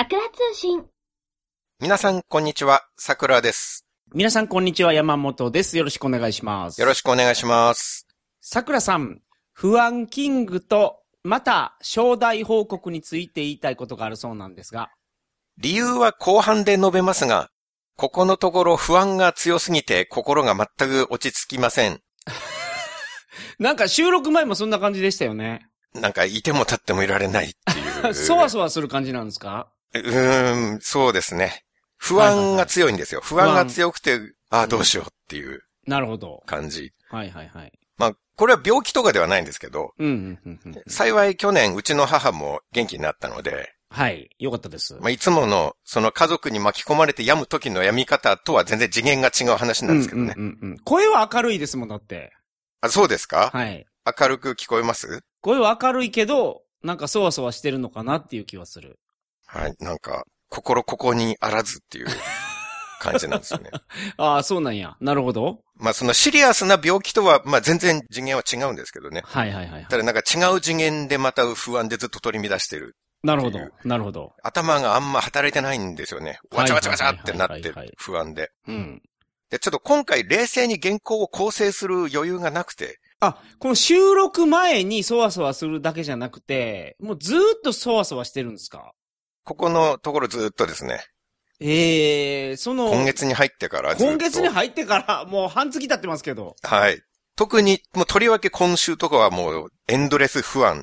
桜通信。 皆さん、こんにちは。桜です。 皆さん、こんにちは。山本です。よろしくお願いします。 よろしくお願いします。 桜さん、不安キングと、また、正代報告について言いたいことがあるそうなんですが。 理由は後半で述べますが、ここのところ不安が強すぎて心が全く落ち着きません。 なんか収録前もそんな感じでしたよね。 なんかいても立ってもいられないっていう。 そわそわする感じなんですか？ そうですね。不安が強いんですよ。不安が強くて、どうしようっていうなるほど。 感じ。 はいはいはい。 まあ、これは病気とかではないんですけど、幸い去年うちの母も元気になったので、 はい、よかったです。 まあ、いつもの、その家族に巻き込まれて病む時の病み方とは全然次元が違う話なんですけどね。 声は明るいですもん、だって。 そうですか？ はい。 明るく聞こえます？ 声は明るいけど、なんかそわそわしてるのかなっていう気はする。 はい、なんか、心ここにあらずっていう感じなんですよね。 そうなんや。なるほど。 まあそのシリアスな病気とは、まあ全然次元は違うんですけどね。 はいはいはい。 ただなんか違う次元でまた不安でずっと取り乱してる。 なるほど。なるほど。 頭があんま働いてないんですよね。わちゃわちゃわちゃってなって不安で。で、ちょっと今回冷静に原稿を構成する余裕がなくて。 この収録前にそわそわするだけじゃなくて、もうずーっとそわそわしてるんですか？ ここのところずっとですね。今月に入ってからずっと。 今月に入ってからもう半月経ってますけど。 はい。特に、もうとりわけ今週とかはもうエンドレス不安。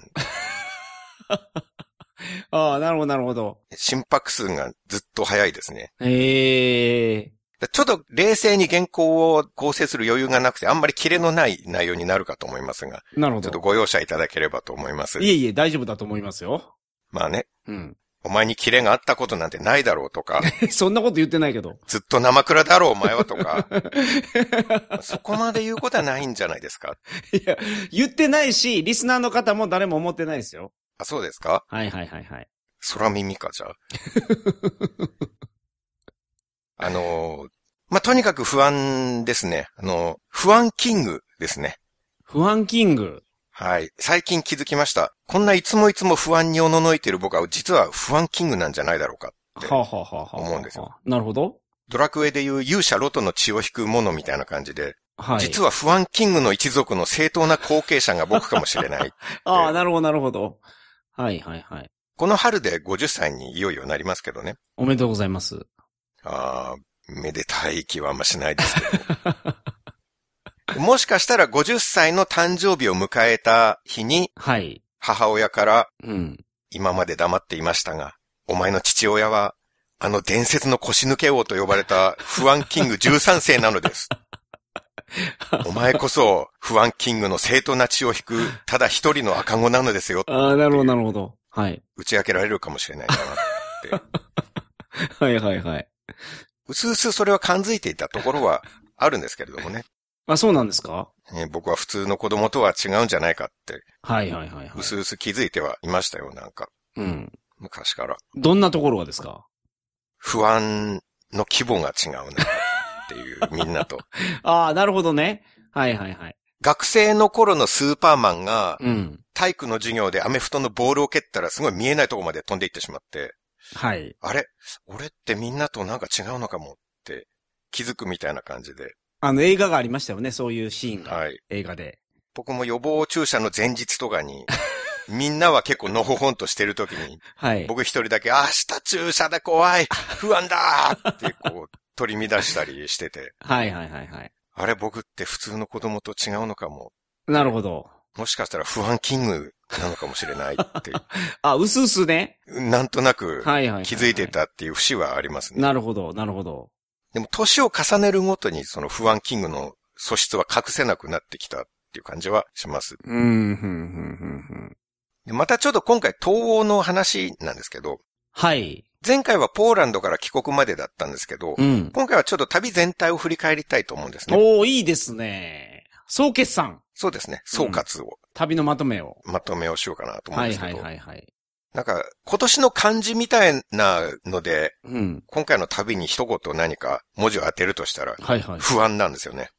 なるほどなるほど。 心拍数がずっと早いですね。ちょっと冷静に原稿を構成する余裕がなくて、あんまりキレのない内容になるかと思いますが。 なるほど。 ちょっとご容赦いただければと思います。 いえ、大丈夫だと思いますよ。 まあね。お前にキレがあったことなんてないだろうとか。 そんなこと言ってないけど。 ずっと生倉だろうお前はとか。そこまで言うことはないんじゃないですか。 いや、言ってないし、リスナーの方も誰も思ってないですよ。 そうですか？ はい。 空耳か、じゃあ。まあ、とにかく不安ですね。不安キングですね。 不安キング。 はい。最近気づきました。こんないつも不安におののいている僕は実は不安キングなんじゃないだろうかって思うんですよ。 なるほど。 ドラクエでいう勇者ロトの血を引くものみたいな感じで、 はい、 実は不安キングの一族の正当な後継者が僕かもしれない。 なるほどなるほど。はい。 この春で50歳にいよいよなりますけどね。 おめでとうございます。 めでたい気はあんましないですけど。もしかしたら50歳の誕生日を迎えた日に、母親から、今まで黙っていましたが、お前の父親は、あの伝説の腰抜け王と呼ばれた不安キング13世なのです。お前こそ不安キングの正当な血を引く、ただ一人の赤子なのですよ。 なるほど。はい。 打ち明けられるかもしれないなって。 はい。 うすうすそれは感づいていたところはあるんですけれどもね。 そうなんですか？ 僕は普通の子供とは違うんじゃないかって。 はい。 うすうす気づいてはいましたよ、なんか。昔から。 どんなところがですか？ 不安の規模が違うなっていう、みんなと。 なるほどね。はい。 学生の頃のスーパーマンが、体育の授業でアメフトのボールを蹴ったらすごい見えないところまで飛んでいってしまって。 はい。 あれ？俺ってみんなとなんか違うのかもって気づくみたいな感じで。 映画がありましたよね、そういうシーンが。 はい。 映画で。 僕も予防注射の前日とかに、みんなは結構のほほんとしてる時に、僕一人だけ、明日注射だ怖い不安だーってこう取り乱したりしてて。 はい。 あれ僕って普通の子供と違うのかも。 なるほど。 もしかしたら不安キングなのかもしれないっていう。 うすうすね。 なんとなく気づいてたっていう節はありますね。 なるほど。 でも年を重ねるごとにその不安キングの素質は隠せなくなってきたっていう感じはします。でまたちょっと今回東欧の話なんですけど。 はい。 前回はポーランドから帰国までだったんですけど、今回はちょっと旅全体を振り返りたいと思うんですね。 いいですね。総決算。 そうですね。総括を。 旅のまとめをしようかなと思うんですけど。 はい。 なんか、今年の漢字みたいなので、今回の旅に一言何か文字を当てるとしたら、不安なんですよね。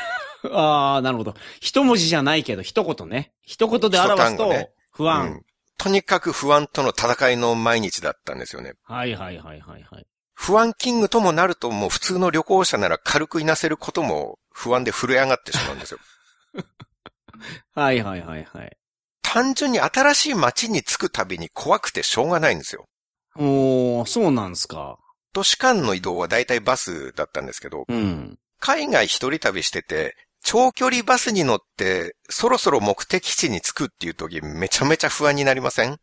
なるほど。一文字じゃないけど、一言ね。一言で表すと、不安。 とにかく不安との戦いの毎日だったんですよね。 はいはいはいはいはい。 不安キングともなるともう普通の旅行者なら軽くいなせることも不安で震え上がってしまうんですよ。 はいはいはいはい。 単純に新しい街に着くたびに怖くてしょうがないんですよ。 おー、そうなんですか。 都市間の移動は大体バスだったんですけど、海外一人旅してて、長距離バスに乗ってそろそろ目的地に着くっていう時めちゃめちゃ不安になりません？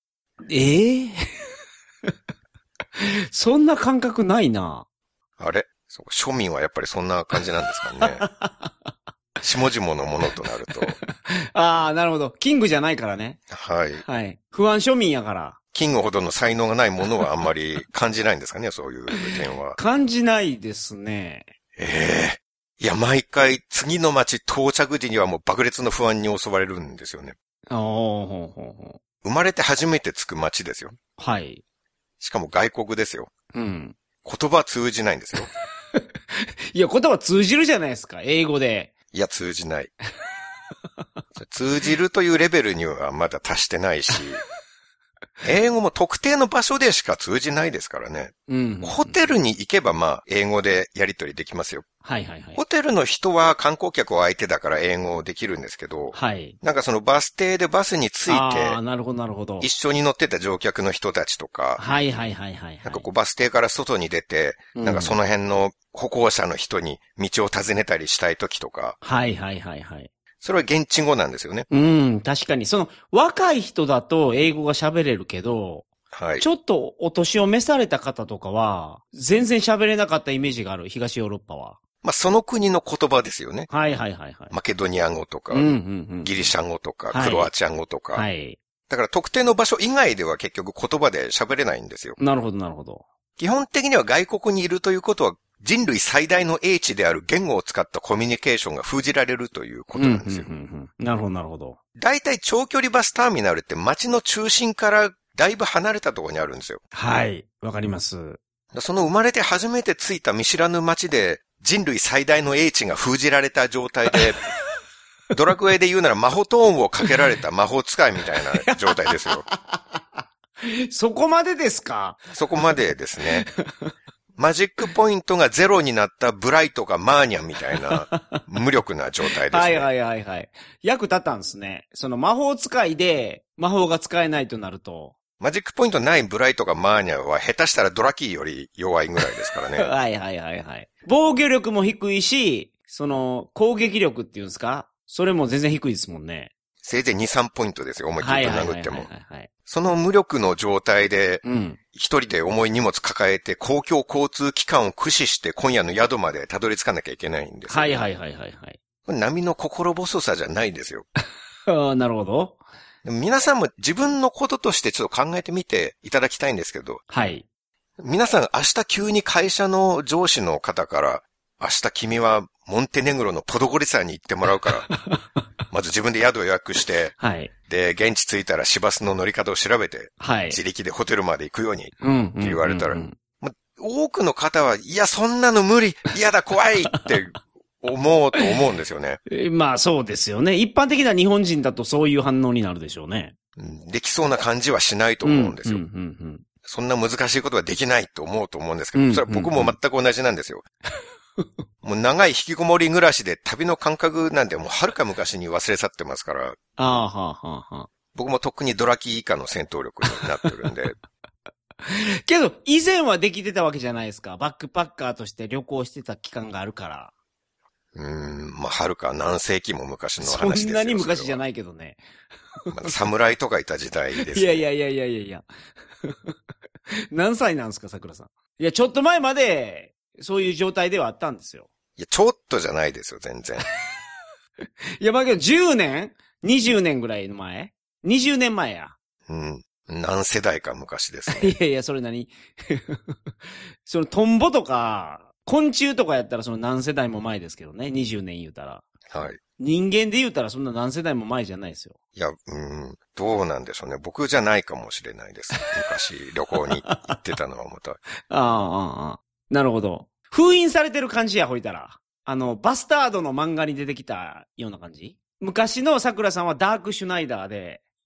そんな感覚ないな。 あれ？庶民はやっぱりそんな感じなんですかね。下々のものとなると。 ああ、なるほど。キングじゃないからね。 はい。 はい。不安庶民やから。 キングほどの才能がないものはあんまり感じないんですかね、そういう点は。 感じないですね。 いや、毎回次の街到着時にはもう爆裂の不安に襲われるんですよね。生まれて初めて着く街ですよ。 はい。 しかも外国ですよ。 うん。 言葉通じないんですよ。 いや、言葉通じるじゃないですか、英語で。 いや、通じない。通じるというレベルにはまだ達してないし、英語も特定の場所でしか通じないですからね。ホテルに行けば英語でやり取りできますよ。 はいはいはい。 ホテルの人は観光客を相手だから英語できるんですけど、 はい。 なんかそのバス停でバスに着いて、 なるほどなるほど。 一緒に乗ってた乗客の人たちとか、 はいはいはいはい。 なんかバス停から外に出て、なんかその辺の歩行者の人に道を尋ねたりしたい時とか、 はいはいはいはい。 それは現地語なんですよね。 確かに。若い人だと英語が喋れるけど、はい。ちょっとお年を召された方とかは、全然喋れなかったイメージがある、東ヨーロッパは。 その国の言葉ですよね。 はいはいはいはい。 マケドニア語とか、ギリシャ語とか、クロアチア語とか。はい。だから特定の場所以外では結局言葉で喋れないんですよ。 なるほどなるほど。 基本的には外国にいるということは、人類最大の英知である言語を使ったコミュニケーションが封じられるということなんですよ。 なるほど、なるほど。 大体長距離バスターミナルって街の中心からだいぶ離れたところにあるんですよ。 はい、わかります。 その生まれて初めて着いた見知らぬ街で人類最大の英知が封じられた状態で、ドラクエで言うなら魔法トーンをかけられた魔法使いみたいな状態ですよ。 そこまでですか？ そこまでですね。マジックポイントがゼロになったブライトがマーニャンみたいな無力な状態ですね。 はいはいはいはい。役立ったんですね。その魔法使いで魔法が使えないとなると。 マジックポイントないブライトがマーニャンは下手したらドラキーより弱いぐらいですからね。 はいはいはいはい。防御力も低いし、攻撃力っていうんですか？それも全然低いですもんね。 せいぜい2、3ポイントですよ、思い切って殴っても。その無力の状態で、一人で重い荷物抱えて公共交通機関を駆使して今夜の宿までたどり着かなきゃいけないんですよ。 はいはいはいはいはい。 これ波の心細さじゃないですよ。 なるほど。 皆さんも自分のこととしてちょっと考えてみていただきたいんですけど。 はい。 皆さん明日急に会社の上司の方から、明日君はモンテネグロのポドゴリサに行ってもらうから、まず自分で宿を予約して、はい。で、現地着いたら市バスの乗り方を調べて、はい。自力でホテルまで行くように、って言われたら、多くの方は、いや、そんなの無理、嫌だ、怖いって思うと思うんですよね。 まあそうですよね。一般的な日本人だとそういう反応になるでしょうね。 できそうな感じはしないと思うんですよ。そんな難しいことはできないと思うと思うんですけど、それは僕も全く同じなんですよ。もう長い引きこもり暮らしで旅の感覚なんてもう遥か昔に忘れ去ってますから。僕もとっくにドラキー以下の戦闘力になってるんで。 けど、以前はできてたわけじゃないですか。バックパッカーとして旅行してた期間があるから。 遥か何世紀も昔の話ですよ。 そんなに昔じゃないけどね。 侍とかいた時代ですね。 いや。何歳なんですか、桜さん。いや、ちょっと前まで、そういう状態ではあったんですよ。 いや、ちょっとじゃないですよ、全然。 いや、けど10年 ?20 年ぐらいの前 ?20 年前や。 何世代か昔ですね。 いや、それ何トンボとか、昆虫とかやったら何世代も前ですけどね。20年言うたら。はい。人間で言うたらそんな何世代も前じゃないですよ。 いや、どうなんでしょうね。僕じゃないかもしれないです。昔旅行に行ってたのはまた。 なるほど。封印されてる感じや、ほいたら。バスタードの漫画に出てきたような感じ？昔の桜さんはダークシュナイダーで、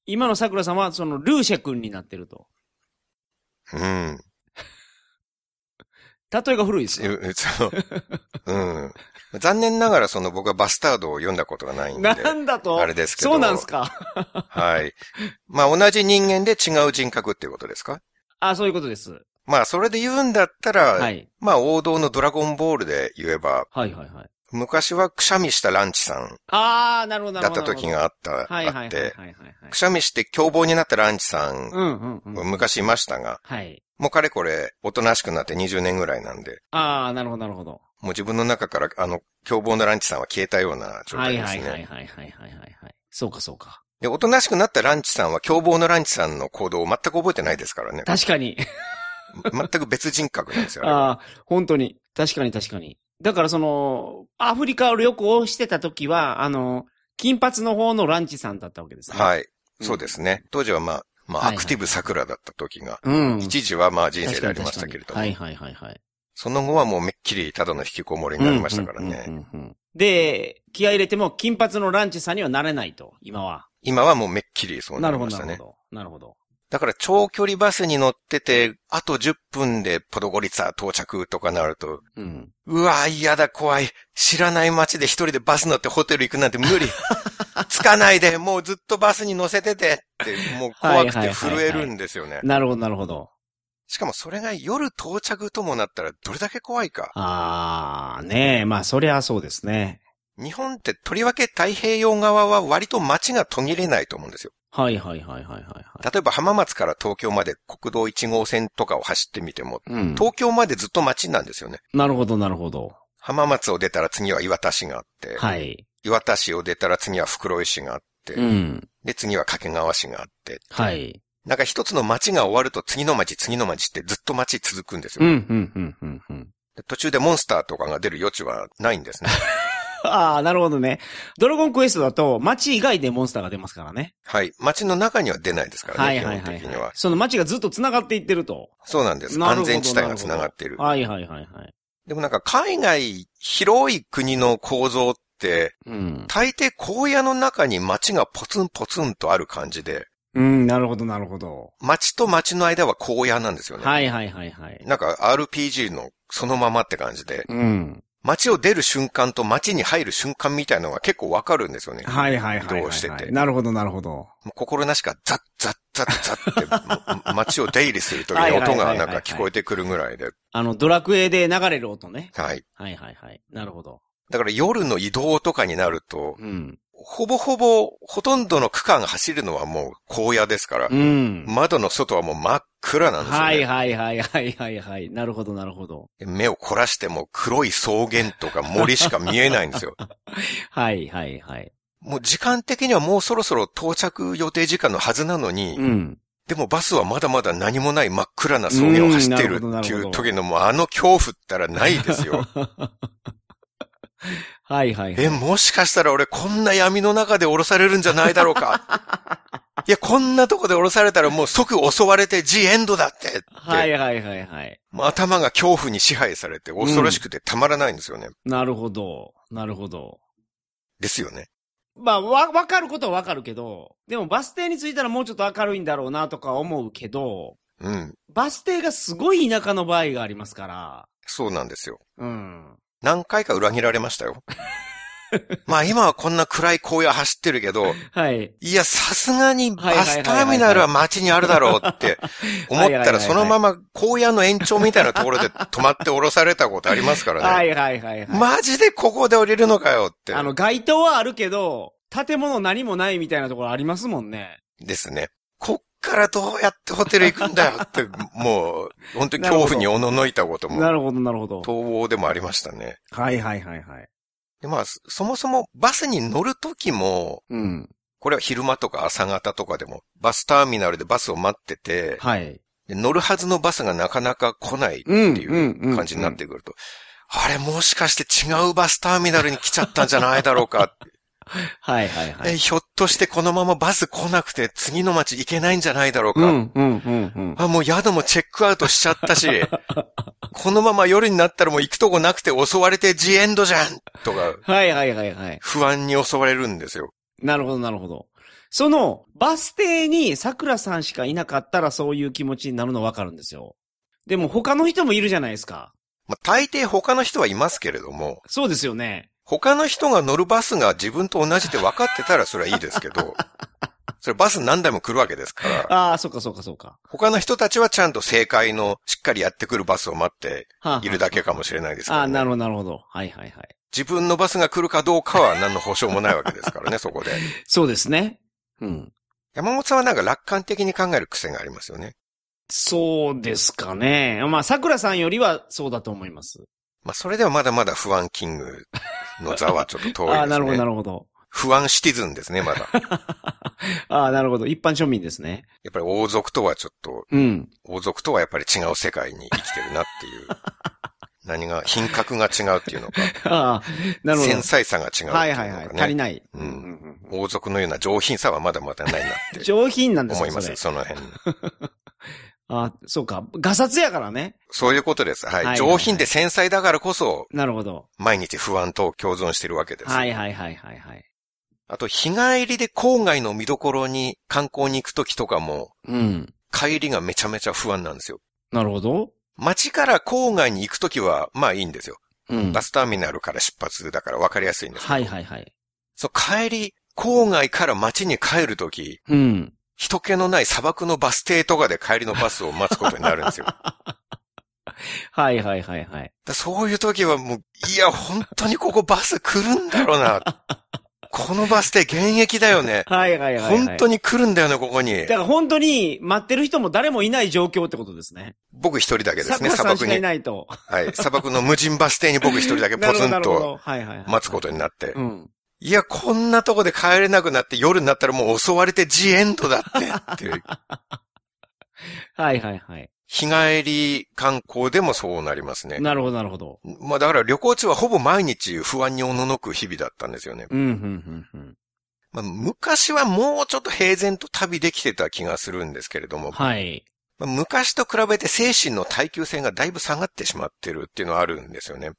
今の桜さんは、その、ルーシェ君になってると。 うん。 例えが古いですよ。 そう。うん。残念ながら僕はバスタードを読んだことがないんで。 なんだと？ あれですけど。 そうなんすか。 はい。まあ同じ人間で違う人格っていうことですか？ あ、そういうことです。 まあそれで言うんだったら、はい、まあ王道のドラゴンボールで言えば、 はいはいはい。 昔はくしゃみしたランチさん。 ああ、なるほどなるほど。 だった時があって、くしゃみして凶暴になったランチさん、昔いましたが、はい。もうかれこれ、おとなしくなって20年ぐらいなんで。 ああ、なるほどなるほど。 もう自分の中から、凶暴なランチさんは消えたような状態ですね。 はいはいはいはいはい。そうかそうか。 で、おとなしくなったランチさんは凶暴なランチさんの行動を全く覚えてないですからね。 確かに。 全く別人格なんですよ。 ああ、本当に。確かに。だからアフリカを旅行してた時は、金髪の方のランチさんだったわけですね。 はい。そうですね。当時はまあ、アクティブ桜だった時が、一時はまあ人生でありましたけれども。はいはいはいはい。その後はもうめっきりただの引きこもりになりましたからね。 で、気合入れても金髪のランチさんにはなれないと、今は。 今はもうめっきりそうなりましたね。 なるほど。 だから長距離バスに乗ってて、あと10分でポドゴリツァ到着とかなると、うわ、嫌だ、怖い。知らない街で一人でバス乗ってホテル行くなんて無理。つかないで、もうずっとバスに乗せててって、もう怖くて震えるんですよね。 なるほど、なるほど。 しかもそれが夜到着ともなったらどれだけ怖いか。 ああ、ねえ、まあそりゃそうですね。 日本ってとりわけ太平洋側は割と街が途切れないと思うんですよ。 はい。例えば浜松から東京まで国道1号線とかを走ってみても、東京までずっと街なんですよね。 なるほど。 浜松を出たら次は磐田市があって、はい。磐田市を出たら次は袋井市があって、で、次は掛川市があって、はい。なんか一つの街が終わると次の街ってずっと街続くんですよ。途中でモンスターとかが出る余地はないんですね。 ああ、なるほどね。ドラゴンクエストだと街以外でモンスターが出ますからね。 はい。街の中には出ないですからね。基本的には。 その街がずっと繋がっていってると。 そうなんです。安全地帯が繋がっている。 はい。 でもなんか海外、広い国の構造って、大抵荒野の中に街がポツンポツンとある感じで。 なるほど。 街と街の間は荒野なんですよね。 はい。 なんか RPG のそのままって感じで。街を出る瞬間と街に入る瞬間みたいなのが結構わかるんですよね。 はい。 移動してて。 なるほど。 もう心なしかザッザッザッザッって街を出入りするときに音がなんか聞こえてくるぐらいで。 ドラクエで流れる音ね。 はい。 なるほど。 だから夜の移動とかになると、ほとんどの区間走るのはもう荒野ですから、窓の外はもう真っ暗なんですよね。 はい。なるほど。 目を凝らしても黒い草原とか森しか見えないんですよ。 はい。 もう時間的にはもうそろそろ到着予定時間のはずなのに、でもバスはまだまだ何もない真っ暗な草原を走ってるっていう時のもう恐怖ったらないですよ。 はい。 もしかしたら俺こんな闇の中で降ろされるんじゃないだろうか。いや、こんなとこで降ろされたらもう即襲われてジエンドだって。 はい。 もう頭が恐怖に支配されて恐ろしくてたまらないんですよね。 なるほど。 ですよね。 まあ、わかることはわかるけど、でもバス停に着いたらもうちょっと明るいんだろうなとか思うけど、バス停がすごい田舎の場合がありますから。 そうなんですよ。何回か裏切られましたよ。まあ今はこんな暗い荒野走ってるけど、はい。いや、さすがにバスターミナルは街にあるだろうって思ったらそのまま荒野の延長みたいなところで止まって降ろされたことありますからね。はい。マジでここで降りるのかよって。 街灯はあるけど、建物何もないみたいなところありますもんね。 ですね。こっからどうやってホテル行くんだよって、もう、本当に恐怖におののいたことも。 なるほど。 逃亡でもありましたね。 はい。 で、まあ、そもそもバスに乗るときも、これは昼間とか朝方とかでも、バスターミナルでバスを待ってて、はい。で乗るはずのバスがなかなか来ないっていう感じになってくると、あれもしかして違うバスターミナルに来ちゃったんじゃないだろうかって。 はい。 ひょっとしてこのままバス来なくて次の街行けないんじゃないだろうか。もう宿もチェックアウトしちゃったし、このまま夜になったらもう行くとこなくて襲われてジエンドじゃんとか。 はい。 不安に襲われるんですよ。 なるほど。 その、バス停に桜さんしかいなかったらそういう気持ちになるのわかるんですよ。でも他の人もいるじゃないですか。 まあ、大抵他の人はいますけれども。 そうですよね。 他の人が乗るバスが自分と同じって分かってたらそれはいいですけど、それバス何台も来るわけですから。 ああ、そうかそうかそうか。 他の人たちはちゃんと正解のしっかりやってくるバスを待っているだけかもしれないですからね。 ああ、なるほどなるほど。はいはいはい。 自分のバスが来るかどうかは何の保証もないわけですからね、そこで。 そうですね。うん。 山本さんはなんか楽観的に考える癖がありますよね。 そうですかね。まあ、桜さんよりはそうだと思います。 まあ、それではまだまだ不安キングの座はちょっと遠いですね。 ああ、なるほど、なるほど。 不安シティズンですね、まだ。 ああ、なるほど。一般庶民ですね。 やっぱり王族とはちょっと、 うん。 王族とはやっぱり違う世界に生きてるなっていう。何が、品格が違うっていうのか。 ああ、なるほど。 繊細さが違うっていうのかね。 はいはいはい。足りない。 うん。王族のような上品さはまだまだないなって。 上品なんですか思います、その辺。 あ、そうか。ガサツやからね。 そういうことです。はい。上品で繊細だからこそ、 なるほど。 毎日不安と共存してるわけです。 はいはいはいはいはい。 あと、日帰りで郊外の見どころに観光に行くときとかも、 うん。 帰りがめちゃめちゃ不安なんですよ。 なるほど。 街から郊外に行くときは、まあいいんですよ。 うん。 バスターミナルから出発だから分かりやすいんですけど。 はいはいはい。 そう、帰り、郊外から街に帰るとき、 うん。 人気のない砂漠のバス停とかで帰りのバスを待つことになるんですよ。 はいはいはいはい。 そういう時はもう、いや、本当にここバス来るんだろうな。このバス停現役だよね。 はいはいはい、はい。 本当に来るんだよね、ここに。 だから本当に待ってる人も誰もいない状況ってことですね。 僕一人だけですね、 砂漠に。いないと。 はい。砂漠の無人バス停に僕一人だけポツンと待つことになって。 うん。 いや、こんなとこで帰れなくなって夜になったらもう襲われてジエンドだっていう。 はいはいはい。 日帰り観光でもそうなりますね。 なるほどなるほど。 まあだから旅行中はほぼ毎日不安におののく日々だったんですよね。まあ、昔はもうちょっと平然と旅できてた気がするんですけれども。 はい。 まあ、昔と比べて精神の耐久性がだいぶ下がってしまってるっていうのはあるんですよね。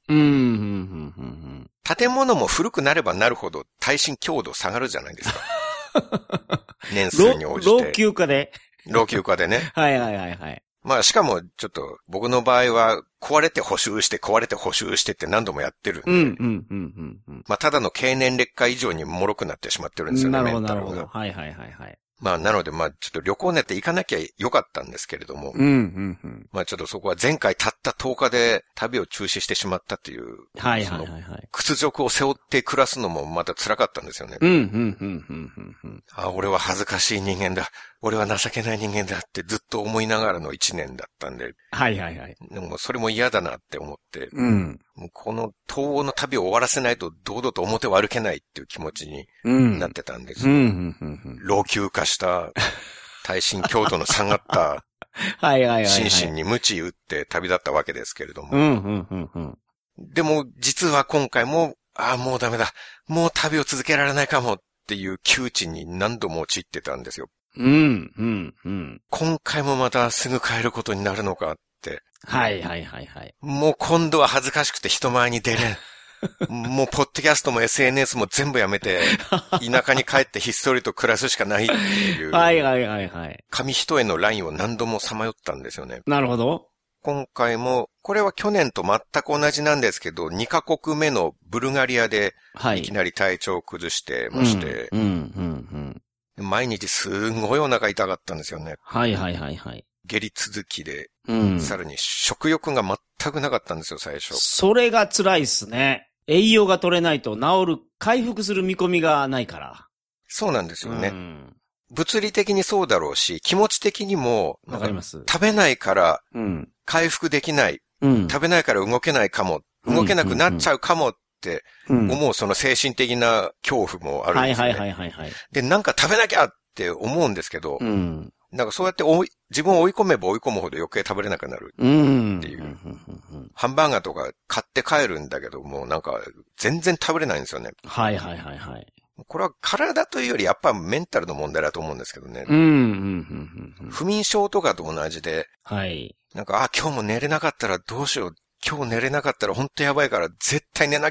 建物も古くなればなるほど耐震強度下がるじゃないですか。年数に応じて。 老朽化で。 老朽化でね。 はいはいはいはい。 まあしかもちょっと僕の場合は壊れて補修して壊れて補修してって何度もやってるんで。まあただの経年劣化以上に脆くなってしまってるんですよね。 なるほどなるほど。はいはいはいはい。 まあなのでまあちょっと旅行ネって行かなきゃよかったんですけれども。まあちょっとそこは前回たった10日で旅を中止してしまったっていう。 はいはいはいはい。 屈辱を背負って暮らすのもまた辛かったんですよね。あ、俺は恥ずかしい人間だ。俺は情けない人間だってずっと思いながらの1年だったんで。 はいはいはい。 でもそれも嫌だなって思って。この東欧の旅を終わらせないと堂々と表を歩けないっていう気持ちになってたんです。老朽化した耐震強度の下がった心身に鞭打って旅立ったわけですけれども。でも実は今回も、もうダメだ。もう旅を続けられないかもっていう窮地に何度も陥ってたんですよ。今回もまたすぐ帰ることになるのかって。 はいはいはいはい。 もう今度は恥ずかしくて人前に出れん。もうポッドキャストも SNS も全部やめて、田舎に帰ってひっそりと暮らすしかないっていう。 はいはいはいはい。 紙一重のラインを何度もさまよったんですよね。 なるほど。 今回も、これは去年と全く同じなんですけど、2カ国目のブルガリアで、いきなり体調を崩してまして、毎日すごいお腹痛かったんですよね。 はいはいはいはい。 下痢続きで、さらに食欲が全くなかったんですよ、最初。 それが辛いっすね。栄養が取れないと治る、回復する見込みがないから。 そうなんですよね。物理的にそうだろうし、気持ち的にも、 わかります。 食べないから、回復できない、食べないから動けないかも、動けなくなっちゃうかもって思うその精神的な恐怖もあるんですよね。で、なんか食べなきゃって思うんですけど、なんかそうやって自分を追い込めば追い込むほど余計食べれなくなるっていう。ハンバーガーとか買って帰るんだけども、なんか全然食べれないんですよね。 はいはいはいはい。 これは体というよりやっぱメンタルの問題だと思うんですけどね。不眠症とかと同じで、 はい。 なんか、今日も寝れなかったらどうしよう。今日寝れなかったら本当やばいから絶対寝なきゃっ 、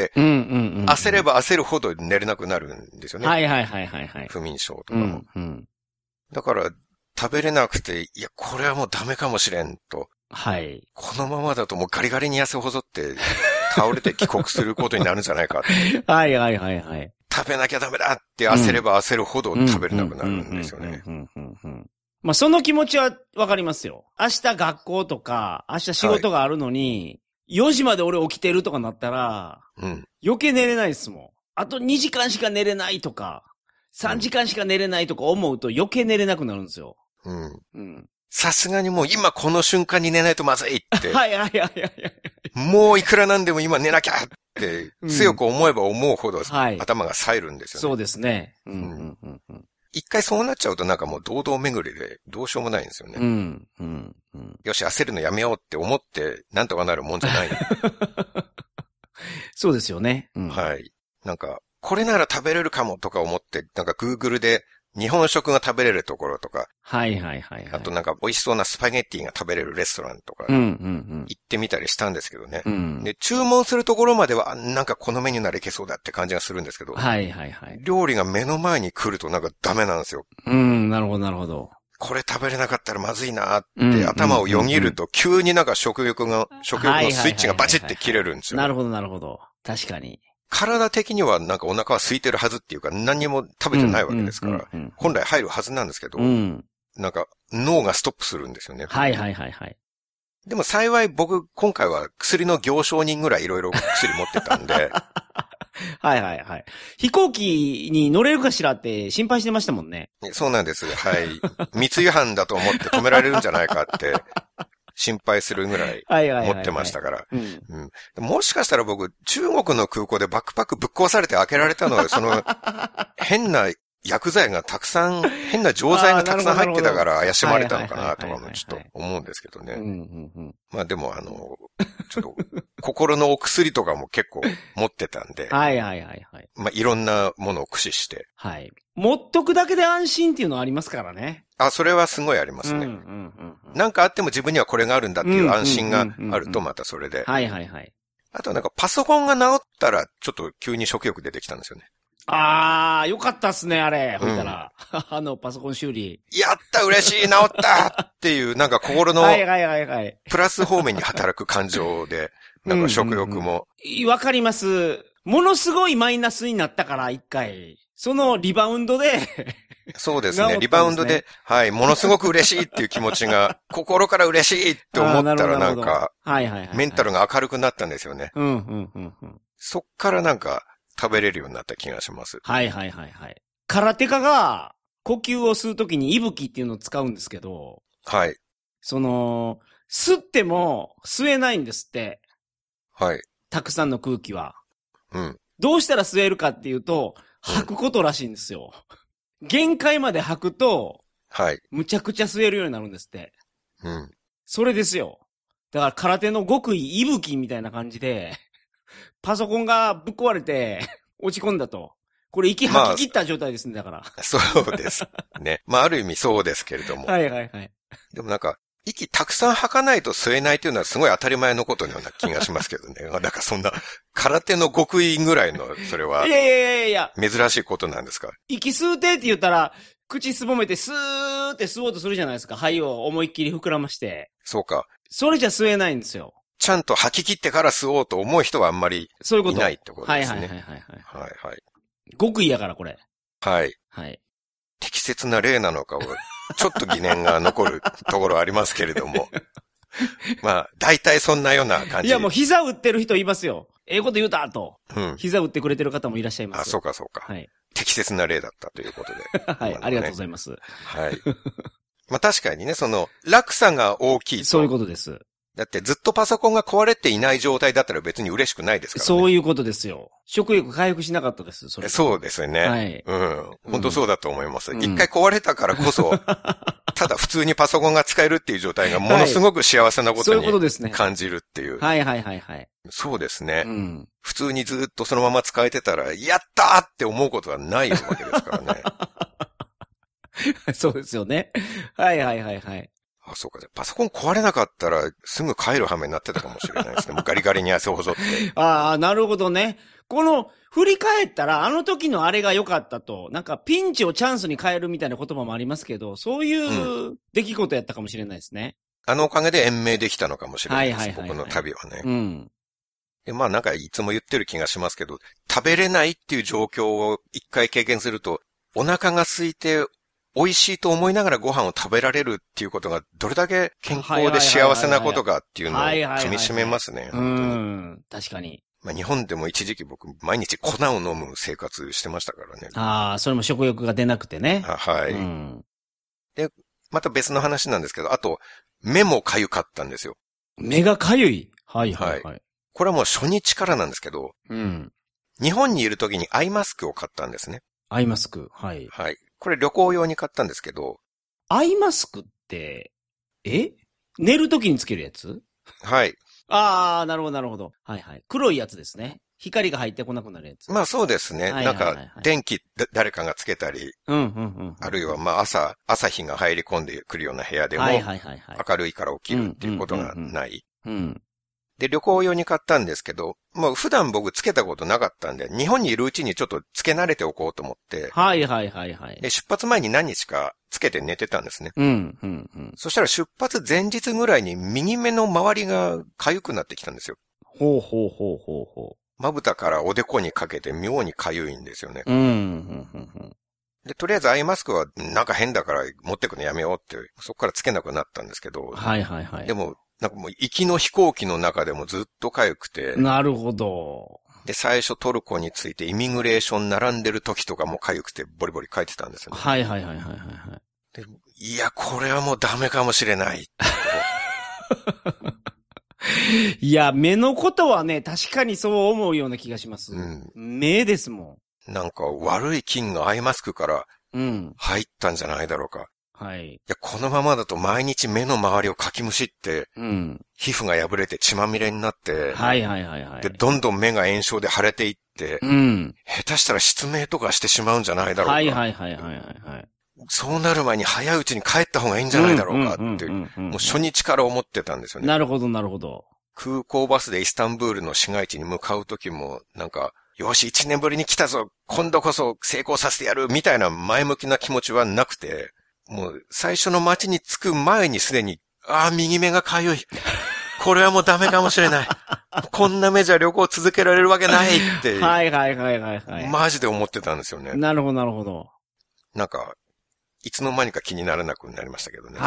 焦れば焦るほど寝れなくなるんですよね。 はいはいはいはいはい。 不眠症とかも。だから、食べれなくて、いや、これはもうダメかもしれんと。 はい。 このままだともうガリガリに痩せ細って、倒れて帰国することになるんじゃないか。 はいはいはいはい。 食べなきゃダメだって焦れば焦るほど食べれなくなるんですよね。 まあ、その気持ちはわかりますよ。明日学校とか、明日仕事があるのに、4時まで俺起きてるとかなったら、余計寝れないですもん。あと2時間しか寝れないとか、3時間しか寝れないとか思うと余計寝れなくなるんですよ。 さすがにもう今この瞬間に寝ないとまずいって。 はいはいはいはい。 もういくらなんでも今寝なきゃって強く思えば思うほど頭が冴えるんですよね。 そうですね。 一回そうなっちゃうとなんかもう堂々巡りでどうしようもないんですよね。よし、焦るのやめようって思ってなんとかなるもんじゃない。 そうですよね。 はい。なんか、これなら食べれるかもとか思って、なんか Google で日本食が食べれるところとか。 はいはいはい。 あとなんか美味しそうなスパゲッティが食べれるレストランとか。行ってみたりしたんですけどね。で、注文するところまでは、なんかこのメニューならいけそうだって感じがするんですけど。 はいはいはい。 料理が目の前に来るとなんかダメなんですよ。 なるほどなるほど。 これ食べれなかったらまずいなって頭をよぎると急になんか食欲のスイッチがバチって切れるんですよ。 なるほどなるほど。確かに。 体的にはなんかお腹は空いてるはずっていうか何にも食べてないわけですから、本来入るはずなんですけど、なんか脳がストップするんですよね。 はいはいはいはい。 でも幸い僕今回は薬の行商人ぐらいいろいろ薬持ってたんで。 はいはいはい。飛行機に乗れるかしらって心配してましたもんね。 そうなんです。はい。密輸犯だと思って止められるんじゃないかって心配するぐらい持ってましたから。もしかしたら僕、中国の空港でバックパックぶっ壊されて開けられたのは、その、変な薬剤がたくさん、変な錠剤がたくさん入ってたから怪しまれたのかなとかもちょっと思うんですけどね。まあでもちょっと、心のお薬とかも結構持ってたんで。 はいはいはいはい。 まあいろんなものを駆使して。 はい。持っとくだけで安心っていうのはありますからね。 それはすごいありますね。なんかあっても自分にはこれがあるんだっていう安心があるとまたそれで。 はいはいはい。 あとなんかパソコンが直ったらちょっと急に食欲出てきたんですよね。 よかったっすね、あれ。ほいたら。パソコン修理。 やった嬉しい治ったっていう、なんか心の、プラス方面に働く感情で、なんか食欲も。 わかります。ものすごいマイナスになったから、一回。そのリバウンドで。 そうですね。リバウンドで、はい、ものすごく嬉しいっていう気持ちが、心から嬉しいって思ったらなんか、メンタルが明るくなったんですよね。そっからなんか、食べれるようになった気がします。 はいはいはいはい。空手家が呼吸を吸うときに息吹っていうのを使うんですけど。 はい。 吸っても吸えないんですって。 はい。 たくさんの空気は。どうしたら吸えるかっていうと、吐くことらしいんですよ。限界まで吐くと、 はい。 むちゃくちゃ吸えるようになるんですって。それですよ。だから空手の極意息吹みたいな感じで、パソコンがぶっ壊れて、落ち込んだと。これ息吐き切った状態ですね、だから。 そうですね。ある意味そうですけれども。 はいはいはい。 でもなんか、息たくさん吐かないと吸えないというのはすごい当たり前のことのような気がしますけどね。なんかそんな、空手の極意ぐらいの、それは。いや。珍しいことなんですか。 息吸うてって言ったら、口すぼめてスーって吸おうとするじゃないですか。肺を思いっきり膨らまして。 そうか。 それじゃ吸えないんですよ。 ちゃんと吐き切ってから吸おうと思う人はあんまりいないってことですね。 はい。極意やから、これ。 はい。 はい。 適切な例なのかを、ちょっと疑念が残るところありますけれども。大体そんなような感じ。 いや、もう膝打ってる人いますよ。こと言うたと。膝打ってくれてる方もいらっしゃいます。 そうか。はい。適切な例だったということで。 はい、ありがとうございます。 はい。確かにね、落差が大きいと。 そういうことです。 だってずっとパソコンが壊れていない状態だったら別に嬉しくないですからね。 そういうことですよ。食欲回復しなかったです。 そうですね。 はい。 本当そうだと思います。一回壊れたからこそ、ただ普通にパソコンが使えるっていう状態がものすごく幸せなことに感じるっていう。 はい。 そうですね。普通にずっとそのまま使えてたら、やったーって思うことはないわけですからね。 そうですよね。はい。 あ、そうか。パソコン壊れなかったらすぐ帰る羽目になってたかもしれないですね。もうガリガリに汗をほぞって。 ああ、なるほどね。この、振り返ったら、あの時のあれが良かったと、なんかピンチをチャンスに変えるみたいな言葉もありますけど、そういう出来事やったかもしれないですね。 あのおかげで延命できたのかもしれないです。僕の旅はね。うん。で、まあなんかいつも言ってる気がしますけど、食べれないっていう状況を一回経験すると、お腹が空いて美味しいと思いながらご飯を食べられるっていうことがどれだけ健康で幸せなことかっていうのを噛み締めますね。 確かに。 まあ日本でも一時期僕毎日粉を飲む生活してましたからね。 ああ、それも食欲が出なくてね。 はい。で、また別の話なんですけど、あと、目も痒かったんですよ。 目が痒い？はいはいはい。 これはもう初日からなんですけど、日本にいる時にアイマスクを買ったんですね。 アイマスク。はい。 はい。これ旅行用に買ったんですけど。 アイマスクって、寝る時につけるやつ？ はい。 ああ、なるほどなるほど。はいはい。黒いやつですね。光が入ってこなくなるやつ。 まあそうですね。なんか、電気誰かがつけたり、あるいはまあ朝日が入り込んでくるような部屋でも、明るいから起きるっていうことがない。で、旅行用に買ったんですけど、まあ普段僕つけたことなかったんで、日本にいるうちにちょっとつけ慣れておこうと思って、で、出発前に何日かつけて寝てたんですね。そしたら出発前日ぐらいに右目の周りが痒くなってきたんですよ。 ほう。 まぶたからおでこにかけて妙に痒いんですよね。で、とりあえずアイマスクはなんか変だから持ってくのやめようって、そこからつけなくなったんですけど。でも、なんかもう行きの飛行機の中でもずっと痒くて。 なるほど。 で、最初トルコについてイミグレーション並んでる時とかも痒くてボリボリ書いてたんですよね。で、いや、これはもうダメかもしれない。 いや、目のことはね、確かにそう思うような気がします。目ですもん。なんか悪い菌がアイマスクから入ったんじゃないだろうか。いや、このままだと毎日目の周りをかきむしって、皮膚が破れて血まみれになって、で、どんどん目が炎症で腫れていって、下手したら失明とかしてしまうんじゃないだろうか。そうなる前に早いうちに帰った方がいいんじゃないだろうかって、もう初日から思ってたんですよね。 なるほど。 空港バスでイスタンブールの市街地に向かう時も、なんか、よし、1年ぶりに来たぞ、今度こそ成功させてやる、みたいな前向きな気持ちはなくて、もう最初の街に着く前にすでに、右目がかゆい。これはもうダメかもしれない。こんな目じゃ旅行続けられるわけないって。マジで思ってたんですよね。 なるほど。 なんか、いつの間にか気にならなくなりましたけどね。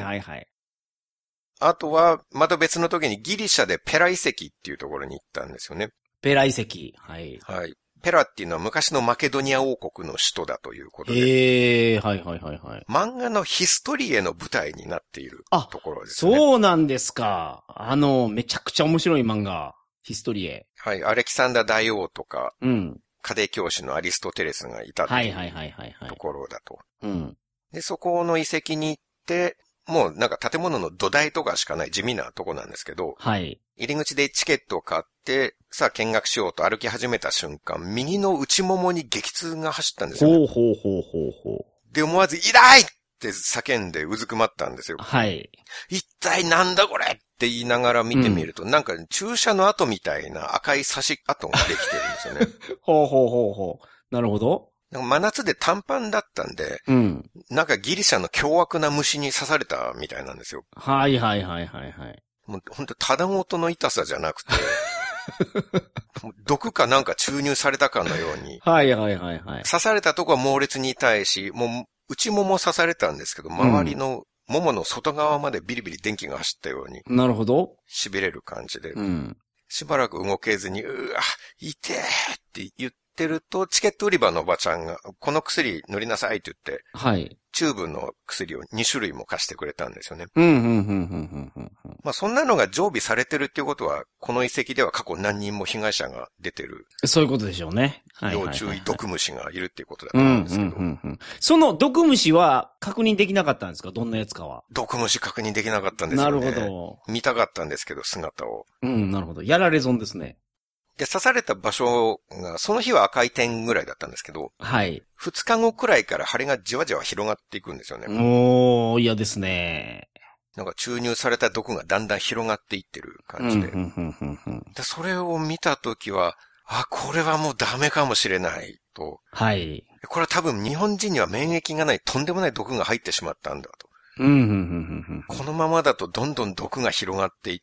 あとは、また別の時にギリシャでペラ遺跡っていうところに行ったんですよね。 ペラ遺跡。はい。 ペラっていうのは昔のマケドニア王国の首都だということで。漫画のヒストリエの舞台になっているところですね。 そうなんですか。めちゃくちゃ面白い漫画。ヒストリエ。 はい。アレキサンダー大王とか、家庭教師のアリストテレスがいたというところだと。で、そこの遺跡に行って、もうなんか建物の土台とかしかない地味なとこなんですけど、入り口でチケットを買って、さあ見学しようと歩き始めた瞬間、右の内ももに激痛が走ったんですよね。で、思わず痛いって叫んでうずくまったんですよ。一体なんだこれって言いながら見てみると、なんか注射の跡みたいな赤い刺し跡ができてるんですよね。 なるほど。 真夏で短パンだったんで、なんかギリシャの凶悪な虫に刺されたみたいなんですよ。もう本当ただごとの痛さじゃなくて、毒かなんか注入されたかのように、刺されたとこは猛烈に痛いし、もう内もも刺されたんですけど、周りのももの外側までビリビリ電気が走ったように、 なるほど。 痺れる感じで、しばらく動けずに、うわ、痛えって言ってると、チケット売り場のおばちゃんが、この薬塗りなさいって言って、チューブの薬を2種類も貸してくれたんですよね。まあそんなのが常備されてるっていうことは、この遺跡では過去何人も被害者が出てる。 そういうことでしょうね。 要注意毒虫がいるっていうことだと思うんですけど。 その毒虫は確認できなかったんですか？どんなやつかは。 毒虫確認できなかったんですよね。 なるほど。 見たかったんですけど、姿を。 なるほど。やられ損ですね。 で、刺された場所が、その日は赤い点ぐらいだったんですけど、2日後くらいから腫れがじわじわ広がっていくんですよね。 嫌ですね。 なんか注入された毒がだんだん広がっていってる感じで。でそれを見たときは、これはもうダメかもしれないと。 はい。 これは多分日本人には免疫がないとんでもない毒が入ってしまったんだと。このままだとどんどん毒が広がっていって、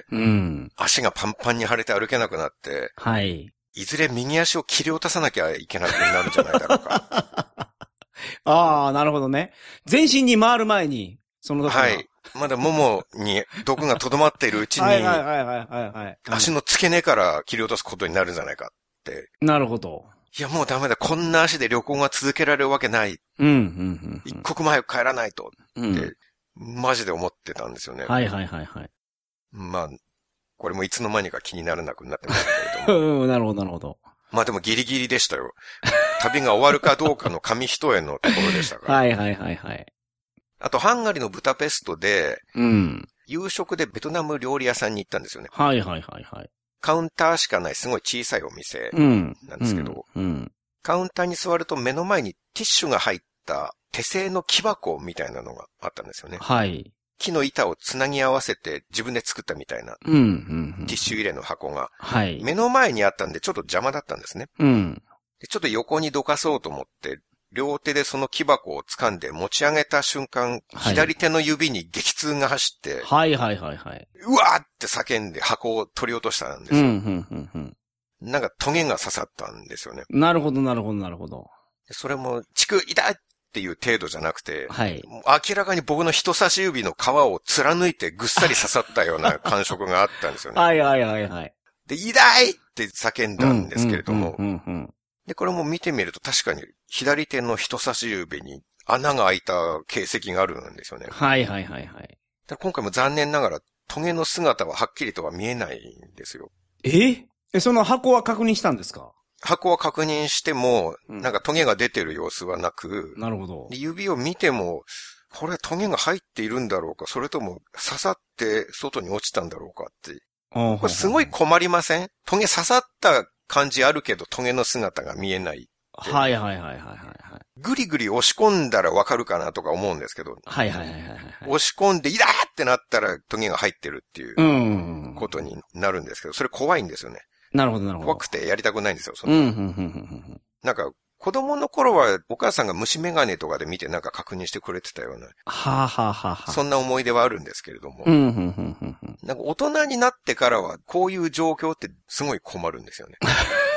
足がパンパンに腫れて歩けなくなって、 はい。 いずれ右足を切り落とさなきゃいけなくなるんじゃないだろうか。 ああ、なるほどね。全身に回る前に、その毒が。 はい。まだももに毒が留まっているうちに、足の付け根から切り落とすことになるんじゃないかって。 なるほど。 いやもうダメだ。こんな足で旅行が続けられるわけない。一刻も早く帰らないと。って、マジで思ってたんですよね。まあ、これもいつの間にか気にならなくなってましたけれども。 なるほど、なるほど。 まあでもギリギリでしたよ。旅が終わるかどうかの紙一重のところでしたから。あと、ハンガリーのブダペストで、夕食でベトナム料理屋さんに行ったんですよね。カウンターしかないすごい小さいお店なんですけど、カウンターに座ると目の前にティッシュが入った手製の木箱みたいなのがあったんですよね。木の板をつなぎ合わせて自分で作ったみたいな、ティッシュ入れの箱が、目の前にあったんでちょっと邪魔だったんですね。でちょっと横にどかそうと思って、両手でその木箱を掴んで持ち上げた瞬間、左手の指に激痛が走って、うわーって叫んで箱を取り落としたんですよ。なんかトゲが刺さったんですよね。 なるほど、なるほど、なるほど。 それも、痛いっていう程度じゃなくて、明らかに僕の人差し指の皮を貫いてぐっさり刺さったような感触があったんですよね。で、痛いって叫んだんですけれども、で、これも見てみると確かに左手の人差し指に穴が開いた形跡があるんですよね。今回も残念ながらトゲの姿ははっきりとは見えないんですよ。 その箱は確認したんですか？ 箱は確認しても、なんかトゲが出てる様子はなく、 なるほど。 指を見ても、これトゲが入っているんだろうか、それとも刺さって外に落ちたんだろうかって。これすごい困りません？トゲ刺さった感じあるけどトゲの姿が見えない。ぐりぐり押し込んだらわかるかなとか思うんですけど。押し込んで、イラーってなったらトゲが入ってるっていうことになるんですけど、それ怖いんですよね。 なるほど、なるほど。 怖くてやりたくないんですよ、なんか、子供の頃はお母さんが虫眼鏡とかで見てなんか確認してくれてたような。そんな思い出はあるんですけれども。なんか大人になってからはこういう状況ってすごい困るんですよね。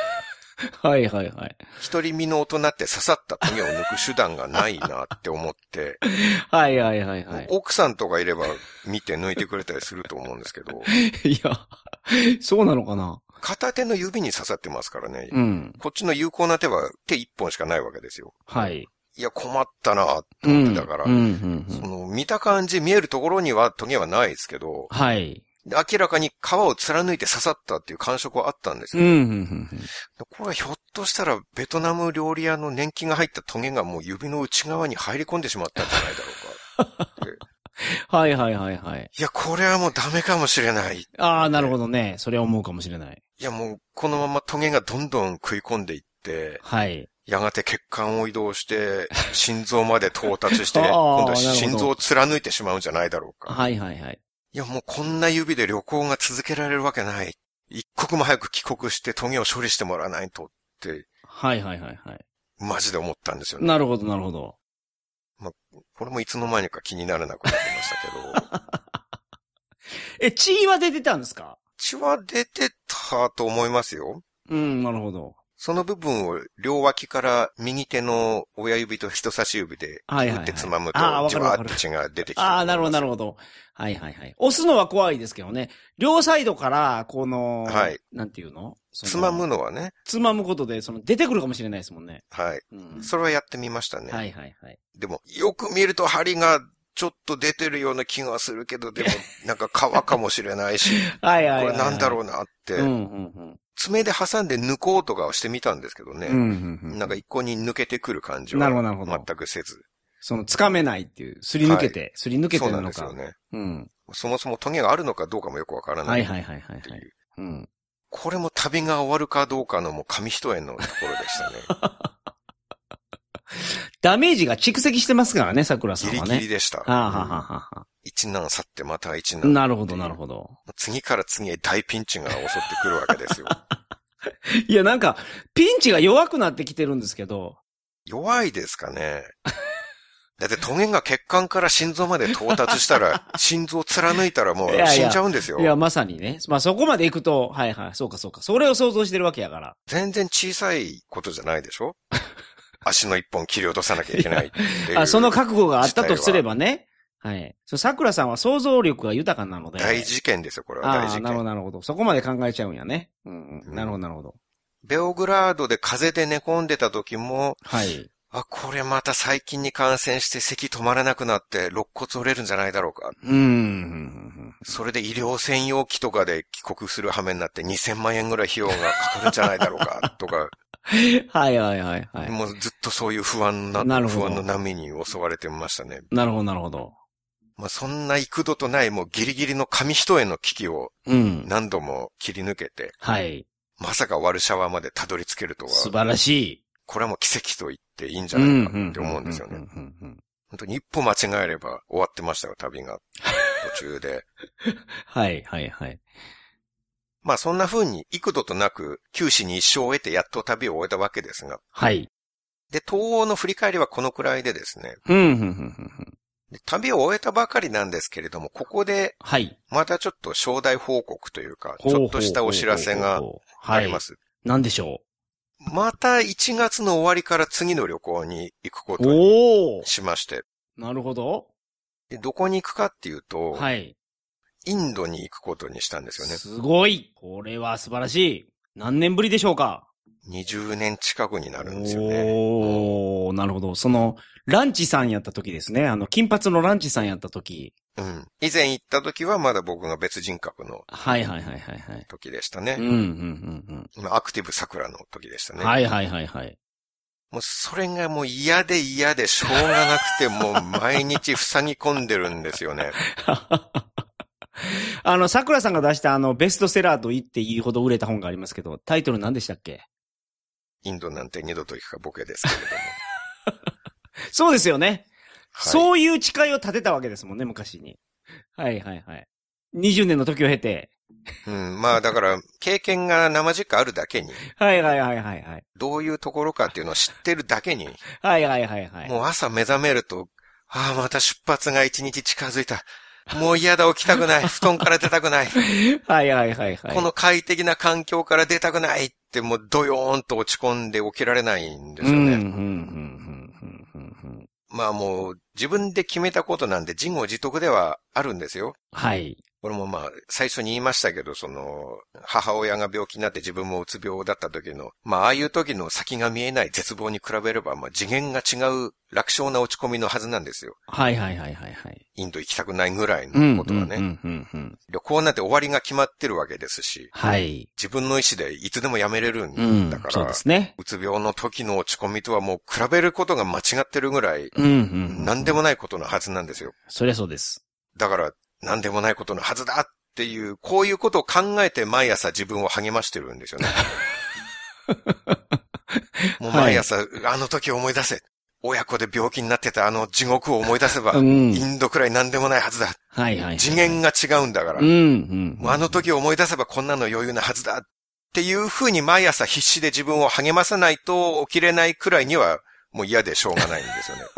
一人身の大人って刺さったトゲを抜く手段がないなって思って。奥さんとかいれば見て抜いてくれたりすると思うんですけど。 いや、そうなのかな？ 片手の指に刺さってますからね。こっちの有効な手は手一本しかないわけですよ。いや、困ったなって思ってたから、その見た感じ見えるところにはトゲはないですけど、明らかに皮を貫いて刺さったっていう感触はあったんですよ。これはひょっとしたらベトナム料理屋の年季が入ったトゲがもう指の内側に入り込んでしまったんじゃないだろうか。いや、これはもうダメかもしれない。 なるほどね。それは思うかもしれない。 いや、もうこのままトゲがどんどん食い込んでいって、やがて血管を移動して、心臓まで到達して、今度は心臓を貫いてしまうんじゃないだろうか。いや、もうこんな指で旅行が続けられるわけない。一刻も早く帰国してトゲを処理してもらわないとって。マジで思ったんですよね。 なるほど、なるほど。 まあ、これもいつの間にか気にならなくなってましたけど。血は出てたんですか？ 血は出てたと思いますよ。 なるほど。 その部分を両脇から右手の親指と人差し指でギュってつまむと、じわーって血が出てきて。 なるほど、なるほど。押すのは怖いですけどね。両サイドから、この、なんていうの？ つまむのはね。 つまむことで、出てくるかもしれないですもんね。 それはやってみましたね。でも、よく見ると針がちょっと出てるような気がするけど、でも、なんか皮かもしれないし、これなんだろうなって。爪で挟んで抜こうとかはしてみたんですけどね。なんか一向に抜けてくる感じは全くせず。 掴めないっていう、すり抜けてるのか。 そうなんですよね。そもそもトゲがあるのかどうかもよくわからないっていう。これも旅が終わるかどうかのもう紙一重のところでしたね。ダメージが蓄積してますからね、桜さんはね。 ギリギリでした。 一難去ってまた一難。 なるほど、なるほど。 次から次へ大ピンチが襲ってくるわけですよ。 いや、なんか、ピンチが弱くなってきてるんですけど。 弱いですかね。だってトゲが血管から心臓まで到達したら、心臓貫いたらもう死んじゃうんですよ。 いや、まさにね。まあそこまで行くと、はいはい、そうかそうか。それを想像してるわけやから。 全然小さいことじゃないでしょ足の一本切り落とさなきゃいけないっていう。 その覚悟があったとすればね。はい。桜さんは想像力が豊かなので。 大事件ですよ、これは大事件。 なるほど、なるほど。そこまで考えちゃうんやね。なるほど、なるほど。 ベオグラードで風邪で寝込んでた時も、 はい。 これまた細菌に感染して咳止まらなくなって肋骨折れるんじゃないだろうか。それで医療専用機とかで帰国する羽目になって2000万円ぐらい費用がかかるんじゃないだろうか、とか。 はいはいはいはい。 もうずっとそういう不安の波に襲われてましたね。 なるほどなるほど。 まあそんな幾度とないもうギリギリの紙一重の危機を何度も切り抜けて、 はい。 まさかワルシャワまでたどり着けるとは。 素晴らしい。 これはもう奇跡と言っていいんじゃないかって思うんですよね。本当に一歩間違えれば終わってましたよ、旅が。途中で。 はいはいはい。 まあそんな風に幾度となく九死に一生を得てやっと旅を終えたわけですが。 はい。 で、東欧の振り返りはこのくらいでですね。で旅を終えたばかりなんですけれども、ここで、またちょっと小大報告というか、ちょっとしたお知らせがあります。 何でしょう？ また1月の終わりから次の旅行に行くことにしまして。 なるほど。 で、どこに行くかっていうと、 はい。 インドに行くことにしたんですよね。 すごい。これは素晴らしい。何年ぶりでしょうか ？20年近くになるんですよね。 なるほど。ランチさんやった時ですね。金髪のランチさんやった時。 以前行った時はまだ僕が別人格の。 はい。 時でしたね。アクティブ桜の時でしたね。 はい。 もうそれがもう嫌でしょうがなくて、もう毎日塞ぎ込んでるんですよね。 桜さんが出したベストセラーと言っていいほど売れた本がありますけど、タイトル何でしたっけ？ インドなんて二度と行くかボケですけれども。 そうですよね。はい、そういう誓いを立てたわけですもんね、昔に。はい。20年の時を経て。 まあだから、経験が生実家あるだけに。 はい。 どういうところかっていうのを知ってるだけに。 はい。 もう朝目覚めると、また出発が一日近づいた。もう嫌だ、起きたくない。布団から出たくない。 はい。 この快適な環境から出たくないってもうドヨーンと落ち込んで起きられないんですよね。まあもう自分で決めたことなんで自業自得ではあるんですよ。 はい。 これもまあ最初に言いましたけど、母親が病気になって自分もうつ病だった時の、まあああいう時の先が見えない絶望に比べれば、まあ次元が違う楽勝な落ち込みのはずなんですよ。 はい。 インド行きたくないぐらいのことはね。旅行なんて終わりが決まってるわけですし。 はい。 自分の意思でいつでもやめれるんだから。 そうですね。 うつ病の時の落ち込みとはもう比べることが間違ってるぐらい、何でもないことのはずなんですよ。 そりゃそうです。 だから、何でもないことのはずだっていう、こういうことを考えて毎朝自分を励ましてるんですよね。もう毎朝、あの時を思い出せ。親子で病気になってたあの地獄を思い出せば、インドくらい何でもないはずだ。次元が違うんだから。もうあの時を思い出せばこんなの余裕なはずだ。っていうふうに毎朝必死で自分を励まさないと起きれないくらいには、もう嫌でしょうがないんですよね。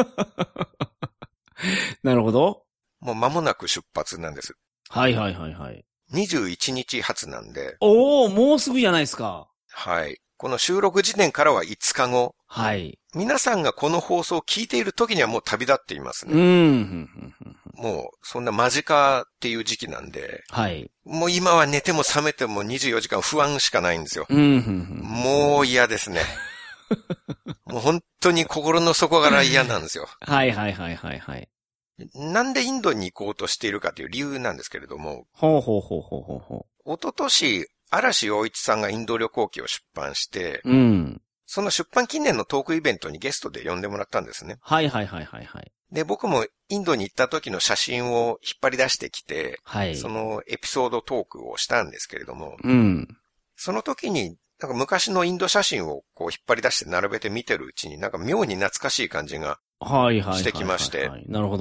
なるほど。 もう間もなく出発なんです。 はい。 21日発なんで。 もうすぐじゃないですか。 はい。この収録時点からは5日後。 はい。 皆さんがこの放送を聞いている時にはもう旅立っていますね。もう、そんな間近っていう時期なんで。 はい。 もう今は寝ても覚めても24時間不安しかないんですよ。もう嫌ですね。もう本当に心の底から嫌なんですよ。 はい。 なんでインドに行こうとしているかという理由なんですけれども。 一昨年、嵐陽一さんがインド旅行記を出版して、その出版記念のトークイベントにゲストで呼んでもらったんですね。 はい。 で、僕もインドに行った時の写真を引っ張り出してきて、そのエピソードトークをしたんですけれども、その時になんか昔のインド写真をこう引っ張り出して並べて見てるうちになんか妙に懐かしい感じがしてきまして。 なるほど。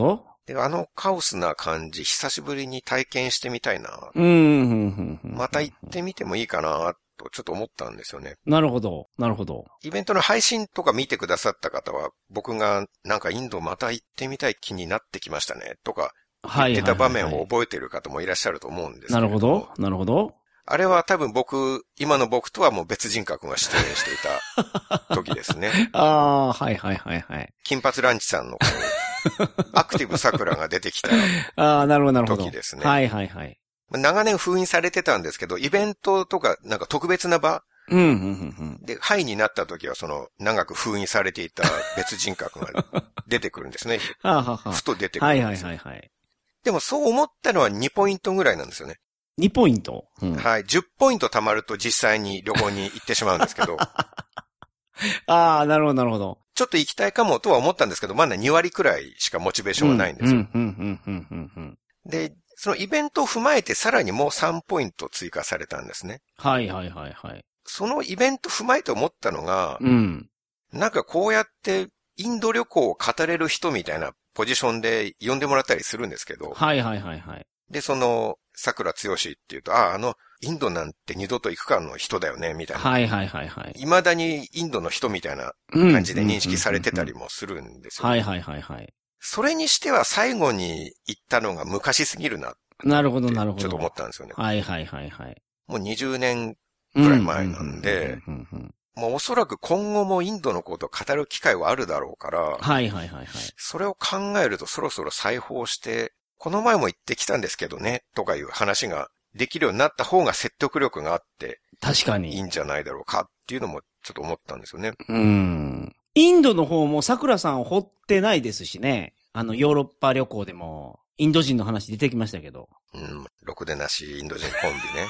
で、カオスな感じ、久しぶりに体験してみたいな。また行ってみてもいいかな、とちょっと思ったんですよね。 なるほど。なるほど。 イベントの配信とか見てくださった方は、僕がなんかインドまた行ってみたい気になってきましたね、とか、言ってた場面を覚えてる方もいらっしゃると思うんですけど。 なるほど。なるほど。 あれは多分今の僕とはもう別人格が出演していた時ですね。 ああ、はいはいはいはい。 金髪ランチさんのアクティブ桜が出てきた時ですね。 はいはいはい。 長年封印されてたんですけど、イベントとかなんか特別な場で、ハイになった時は長く封印されていた別人格が出てくるんですね。ふと出てくるんです。はいはいはいはい。でもそう思ったのは2ポイントぐらいなんですよね。 2ポイント、 はい。10ポイント貯まると実際に旅行に行ってしまうんですけど。 ああ、なるほどなるほど。 ちょっと行きたいかもとは思ったんですけど、まだ2割くらいしかモチベーションはないんですよ。で、そのイベントを踏まえてさらにもう3ポイント追加されたんですね。 はいはいはいはい。 そのイベント踏まえて思ったのが、なんかこうやってインド旅行を語れる人みたいなポジションで呼んでもらったりするんですけど。 はいはいはいはい。 で、桜剛って言うと、インドなんて二度と行くかの人だよね、みたいな。 はいはいはいはい。 未だにインドの人みたいな感じで認識されてたりもするんですよ、ね。 はいはいはいはい。 それにしては最後に行ったのが昔すぎるな。 なるほどなるほど。 ちょっと思ったんですよね。 はいはいはいはい。 もう20年くらい前なんで、もうおそらく今後もインドのことを語る機会はあるだろうから、 はいはいはいはい。 それを考えるとそろそろ再訪して、この前も行ってきたんですけどね、とかいう話ができるようになった方が説得力があって、 確かに。 いいんじゃないだろうかっていうのもちょっと思ったんですよね。 インドの方も桜さん掘ってないですしね。ヨーロッパ旅行でも、インド人の話出てきましたけど。 ろくでなしインド人コンビね。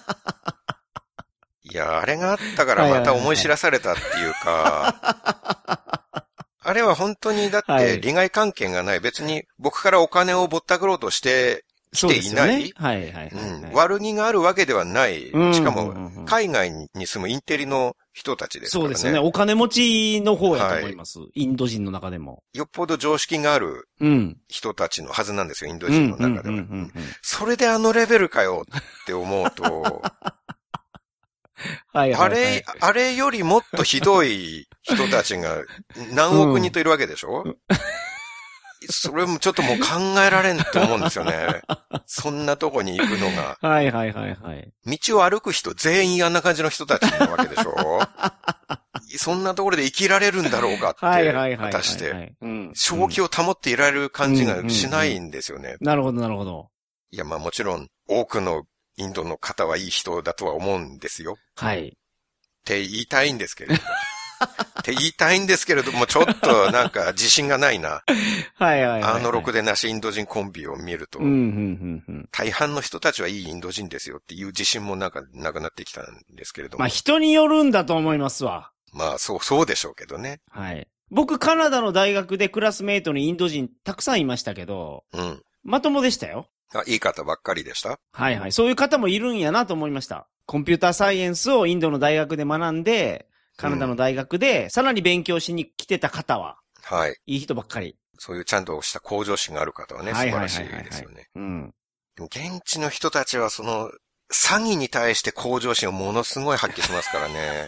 いや、あれがあったからまた思い知らされたっていうか、あれは本当にだって利害関係がない、別に僕からお金をぼったくろうとして来ていない、悪気があるわけではない、しかも海外に住むインテリの人たちですからね。 そうですよね。お金持ちの方やと思います。インド人の中でも。 よっぽど常識がある人たちのはずなんですよ、インド人の中では。それであのレベルかよって思うと、あれよりもっとひどい人たちが何億人といるわけでしょ、それもちょっともう考えられんと思うんですよね。そんなとこに行くのが。 はいはいはいはい。 道を歩く人全員あんな感じの人たちなわけでしょそんなところで生きられるんだろうかって、果たして、正気を保っていられる感じがしないんですよね。 なるほどなるほど。 いや、まあもちろん多くのインドの方はいい人だとは思うんですよ。 はい。 って言いたいんですけれど。って言いたいんですけれども、ちょっとなんか自信がないな。ろくでなしインド人コンビを見ると、大半の人たちはいいインド人ですよっていう自信もなんかなくなってきたんですけれども。 まあ人によるんだと思いますわ。 まあそうでしょうけどね。 はい。僕カナダの大学でクラスメイトにインド人たくさんいましたけど、まともでしたよ。 いい方ばっかりでした？ はいはい。そういう方もいるんやなと思いました。コンピューターサイエンスをインドの大学で学んで、カナダの大学でさらに勉強しに来てた方は、はい。いい人ばっかり。 そういうちゃんとした向上心がある方はね、素晴らしいですよね。でも現地の人たちは詐欺に対して向上心をものすごい発揮しますからね。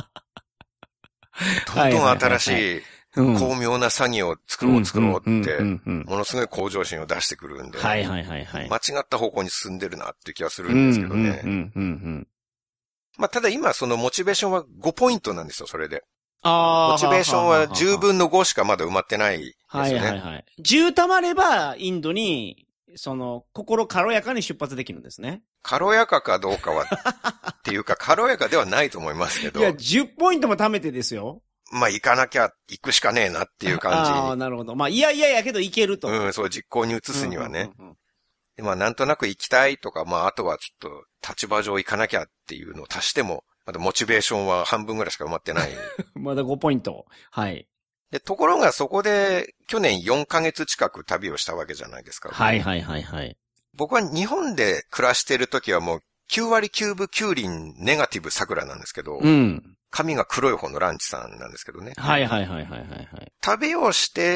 どんどん新しい巧妙な詐欺を作ろうって、ものすごい向上心を出してくるんで、間違った方向に進んでるなっていう気がするんですけどね。まあ、ただ今そのモチベーションは5ポイントなんですよ、それで。モチベーションは10分の5しかまだ埋まってないですよね。 10溜まればインドに、心軽やかに出発できるんですね。 軽やかかどうかは、っていうか軽やかではないと思いますけど。 いや、10ポイントも貯めてですよ。 まあ、行かなきゃ行くしかねえなっていう感じに。 ああ、なるほど。まあ、いややけど行けると。 そう、実行に移すにはね。でまあ、なんとなく行きたいとか、まあ、あとはちょっと立場上行かなきゃっていうのを足しても、まだモチベーションは半分ぐらいしか埋まってない。 まだ5ポイント。はい。 で、ところがそこで去年4ヶ月近く旅をしたわけじゃないですか。 はい。 僕は日本で暮らしてる時はもう9割9分9厘ネガティブ桜なんですけど、髪が黒い方のランチさんなんですけどね。 はい。 旅をして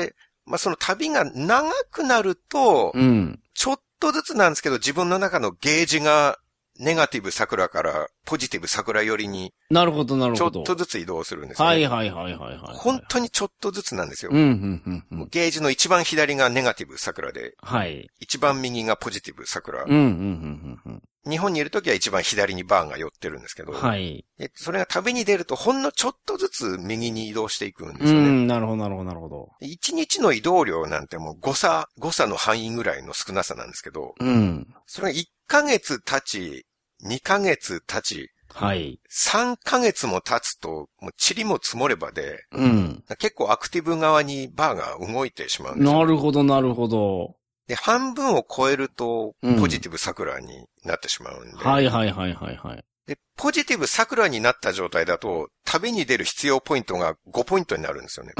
まあその旅が長くなると、ちょっとずつなんですけど、自分の中のゲージがネガティブ桜からポジティブ桜寄りに、 なるほど、なるほど。 ちょっとずつ移動するんですよね。 はいはいはいはい。 本当にちょっとずつなんですよ。ゲージの一番左がネガティブ桜で、はい。一番右がポジティブ桜。日本にいるときは一番左にバーンが寄ってるんですけど、はい。それが旅に出るとほんのちょっとずつ右に移動していくんですよね。 なるほど、なるほど、なるほど。 1日の移動量なんてもう誤差の範囲ぐらいの少なさなんですけど、それが1ヶ月経ち、2ヶ月経ち、はい。3ヶ月も経つと、もう塵も積もればで、結構アクティブ側にバーが動いてしまうんですよ、ね。 なるほど、なるほど。 で、半分を超えると、ポジティブ桜になってしまうんで。 はいはいはいはいはい。 で、ポジティブ桜になった状態だと、旅に出る必要ポイントが5ポイントになるんですよね。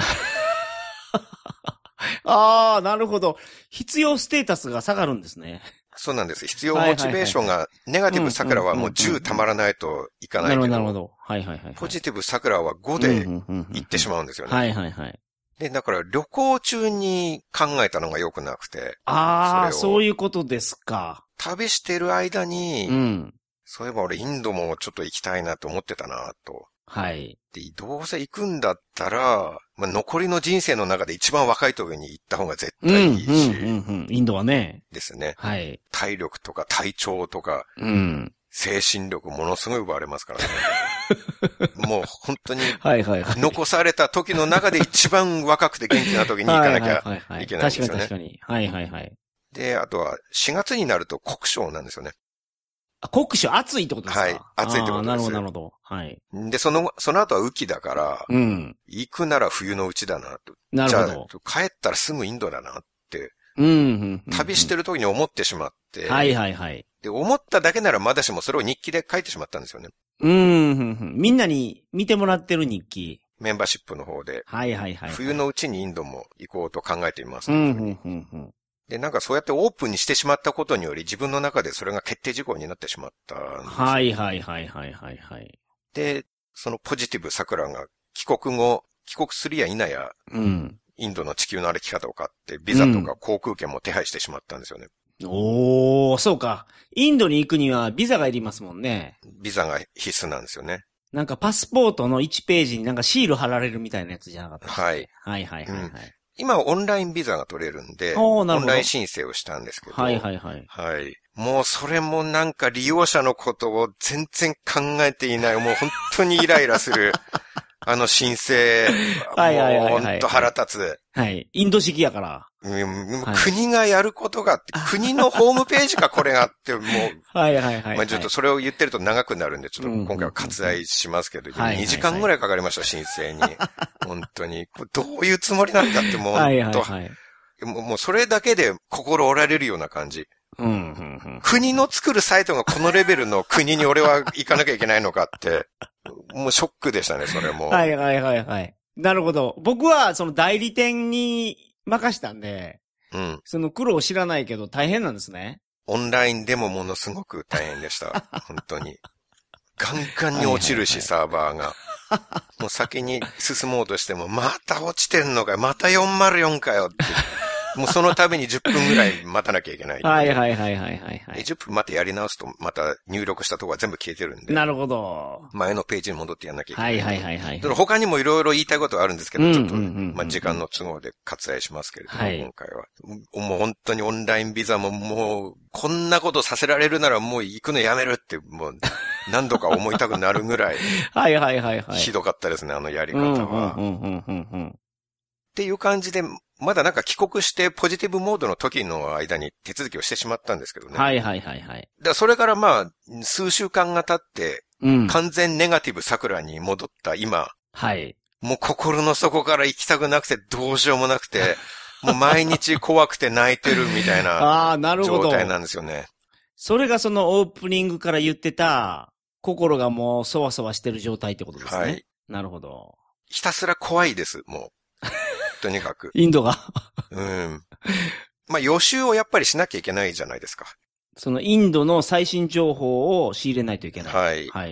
ああ、なるほど。必要ステータスが下がるんですね。 そうなんです。必要モチベーションが、ネガティブ桜はもう10溜まらないといかないけど。 なるほど。はいはいはい。 ポジティブ桜は5で行ってしまうんですよね。 はいはいはい。 で、だから旅行中に考えたのが良くなくて。 ああ、そういうことですか。 旅してる間に、そういえば俺インドもちょっと行きたいなと思ってたなと。はい。で、どうせ行くんだったら、まあ、残りの人生の中で一番若い時に行った方が絶対いいし。 インドはね。 ですね。はい。体力とか体調とか、精神力ものすごい奪われますからね。もう本当に、残された時の中で一番若くて元気な時に行かなきゃいけないんですよね。 確かに。はいはいはい。 で、あとは4月になると酷暑なんですよね。 酷暑、暑いってことですか？ はい。暑いってことです。 なるほど、なるほど。はい。 で、その後は雨季だから、行くなら冬のうちだなと。なるほど。じゃあ、帰ったらすぐインドだなって、旅してる時に思ってしまって、はいはいはい。で、思っただけならまだしもそれを日記で書いてしまったんですよね。 みんなに見てもらってる日記。 メンバーシップの方で。 はいはいはい。 冬のうちにインドも行こうと考えています。で、なんかそうやってオープンにしてしまったことにより自分の中でそれが決定事項になってしまったんです。 はいはいはいはいはいはい。 で、そのポジティブ桜が帰国するや否や、インドの地球の歩き方を買って、ビザとか航空券も手配してしまったんですよね。 おー、そうか。インドに行くにはビザがいりますもんね。 ビザが必須なんですよね。 なんかパスポートの1ページになんかシール貼られるみたいなやつじゃなかったですか。はい。はいはいはいはい。 今オンラインビザが取れるんで、オンライン申請をしたんですけど。はいはいはい。はい。もうそれもなんか利用者のことを全然考えていない、もう本当にイライラする、申請。もう本当腹立つ。 はい。インド式やから。 国がやることがあって、国のホームページかこれがあって、もう。 はいはいはい。 まあちょっとそれを言ってると長くなるんで、ちょっと今回は割愛しますけど、2時間ぐらいかかりました、申請に。本当に。どういうつもりなんだってもう、もうそれだけで心折られるような感じ。国の作るサイトがこのレベルの国に俺は行かなきゃいけないのかって、もうショックでしたね、それも。 はいはいはいはい。なるほど。僕はその代理店に任したんで、その苦労知らないけど大変なんですね。 オンラインでもものすごく大変でした。本当に。ガンガンに落ちるし、サーバーが。もう先に進もうとしても、また落ちてんのかよ、また404かよって。もうその度に10分ぐらい待たなきゃいけない。 はいはいはいはいはい。 10分待ってやり直すと、また入力したとこが全部消えてるんで。 なるほど。 前のページに戻ってやんなきゃいけない。 はいはいはいはい。 他にもいろいろ言いたいことはあるんですけど、ちょっと、まあ時間の都合で割愛しますけれども、今回は。もう本当にオンラインビザももう、こんなことさせられるならもう行くのやめるって、もう、何度か思いたくなるぐらい。 はいはいはいはい。 ひどかったですね、やり方は。っていう感じで、まだなんか帰国してポジティブモードの時の間に手続きをしてしまったんですけどね。 はいはいはいはい。 それからまあ、数週間が経って、完全ネガティブ桜に戻った今。はい。もう心の底から行きたくなくてどうしようもなくて、もう毎日怖くて泣いてるみたいな状態なんですよね。 それがそのオープニングから言ってた、心がもうそわそわしてる状態ってことですね。はい。なるほど。 ひたすら怖いです、もう。とにかく。 インドが。 まあ予習をやっぱりしなきゃいけないじゃないですか。 そのインドの最新情報を仕入れないといけない。はい。はい。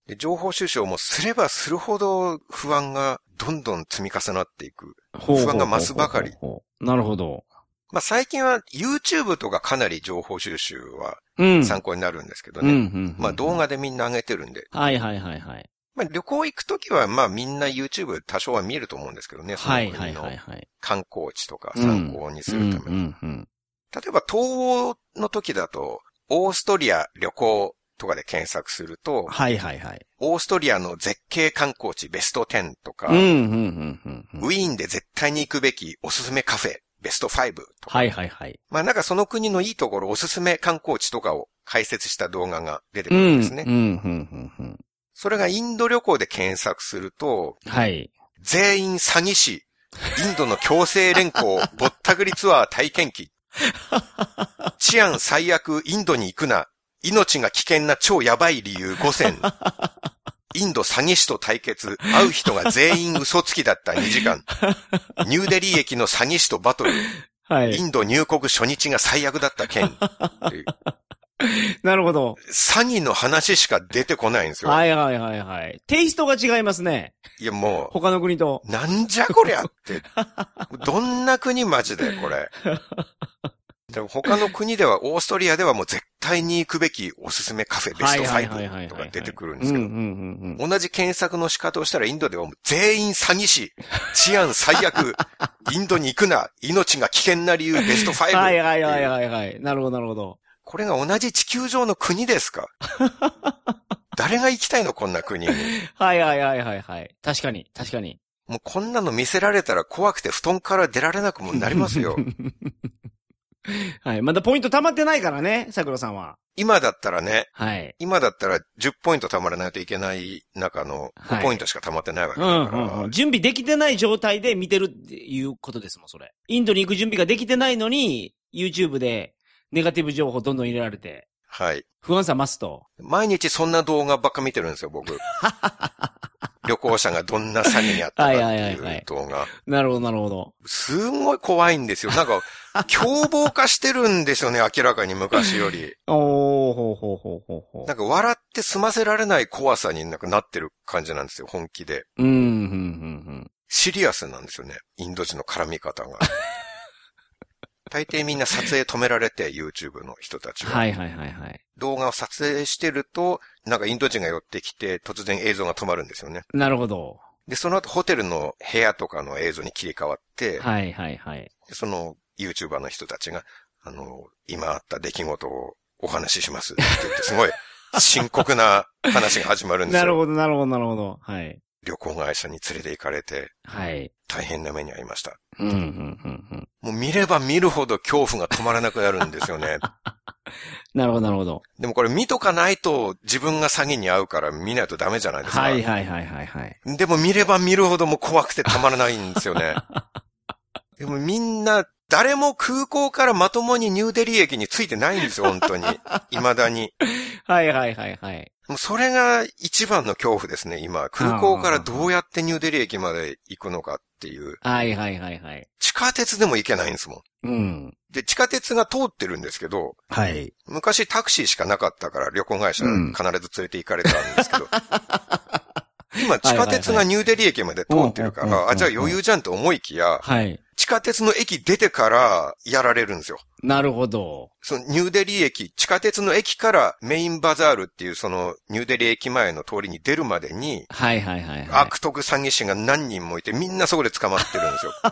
で、情報収集をもうすればするほど不安がどんどん積み重なっていく。不安が増すばかり。 なるほど。 まあ最近は YouTube とかかなり情報収集は参考になるんですけどね。まあ動画でみんな上げてるんで。 はいはいはいはい。 まあ旅行行くときはまあみんな YouTube 多少は見ると思うんですけどね。 はいはいはいはい。 観光地とか参考にするために。例えば東欧の時だとオーストリア旅行とかで検索すると、 はいはいはい。 オーストリアの絶景観光地ベスト10とか、ウィーンで絶対に行くべきおすすめカフェベスト5とか。 はいはいはい。 まあなんかその国のいいところおすすめ観光地とかを解説した動画が出てくるんですね。それがインド旅行で検索すると、 はい。 全員詐欺師、インドの強制連行、ぼったくりツアー体験記、治安最悪インドに行くな、命が危険な超やばい理由5選。インド詐欺師と対決。会う人が全員嘘つきだった2時間。ニューデリー駅の詐欺師とバトル。はい。インド入国初日が最悪だった件。 なるほど。 詐欺の話しか出てこないんですよ。 はいはいはいはい。テイストが違いますね。 いやもう。 他の国と。 なんじゃこりゃって。どんな国マジでこれ。でも他の国では、オーストリアではもう絶対に行くべきおすすめカフェベスト5とか出てくるんですけど、同じ検索の仕方をしたらインドではもう全員詐欺師、治安最悪、インドに行くな、命が危険な理由ベスト5。 はいはいはいはいはい。なるほどなるほど。 これが同じ地球上の国ですか？誰が行きたいのこんな国に。 はいはいはいはいはい。確かに確かに。 もうこんなの見せられたら怖くて布団から出られなくもなりますよ。 はい。まだポイント溜まってないからね、桜さんは。 今だったらね。 はい。 今だったら10ポイント溜まらないといけない中の5ポイントしか溜まってないわけだから、 準備できてない状態で見てるっていうことですもん、それ。インドに行く準備ができてないのに、YouTube でネガティブ情報どんどん入れられて。 はい。 不安さ増すと。 毎日そんな動画ばっか見てるんですよ、僕。旅行者がどんな詐欺にあったかっていう動画。 なるほど、なるほど。 すんごい怖いんですよ。なんか、凶暴化してるんですよね、明らかに昔より。 ほう。 なんか笑って済ませられない怖さになんかなってる感じなんですよ、本気で。シリアスなんですよね、インド人の絡み方が。大抵みんな撮影止められて、YouTube の人たちは。 はい。 動画を撮影してると、なんかインド人が寄ってきて、突然映像が止まるんですよね。 なるほど。 で、その後ホテルの部屋とかの映像に切り替わって、 はい。 でその YouTuber の人たちが、今あった出来事をお話ししますって言って、すごい深刻な話が始まるんですよ。 なるほど。はい。 旅行会社に連れて行かれて、 はい。 大変な目に遭いました。もう見れば見るほど恐怖が止まらなくなるんですよね。 なるほど。 でもこれ見とかないと自分が詐欺に遭うから見ないとダメじゃないですか。 はい。 でも見れば見るほどもう怖くてたまらないんですよね。でもみんな、誰も空港からまともにニューデリー駅に着いてないんですよ、本当に。未だに。 はい。 もうそれが一番の恐怖ですね、今。空港からどうやってニューデリー駅まで行くのかっていう。 はい。 地下鉄でも行けないんですもん。 で、地下鉄が通ってるんですけど、 はい。 昔タクシーしかなかったから旅行会社必ず連れて行かれたんですけど、今地下鉄がニューデリー駅まで通ってるから、じゃあ余裕じゃんと思いきや、 はい。 地下鉄の駅出てからやられるんですよ。 なるほど。 そのニューデリー駅、地下鉄の駅からメインバザールっていうそのニューデリー駅前の通りに出るまでに、 はい。 悪徳詐欺師が何人もいてみんなそこで捕まってるんですよ。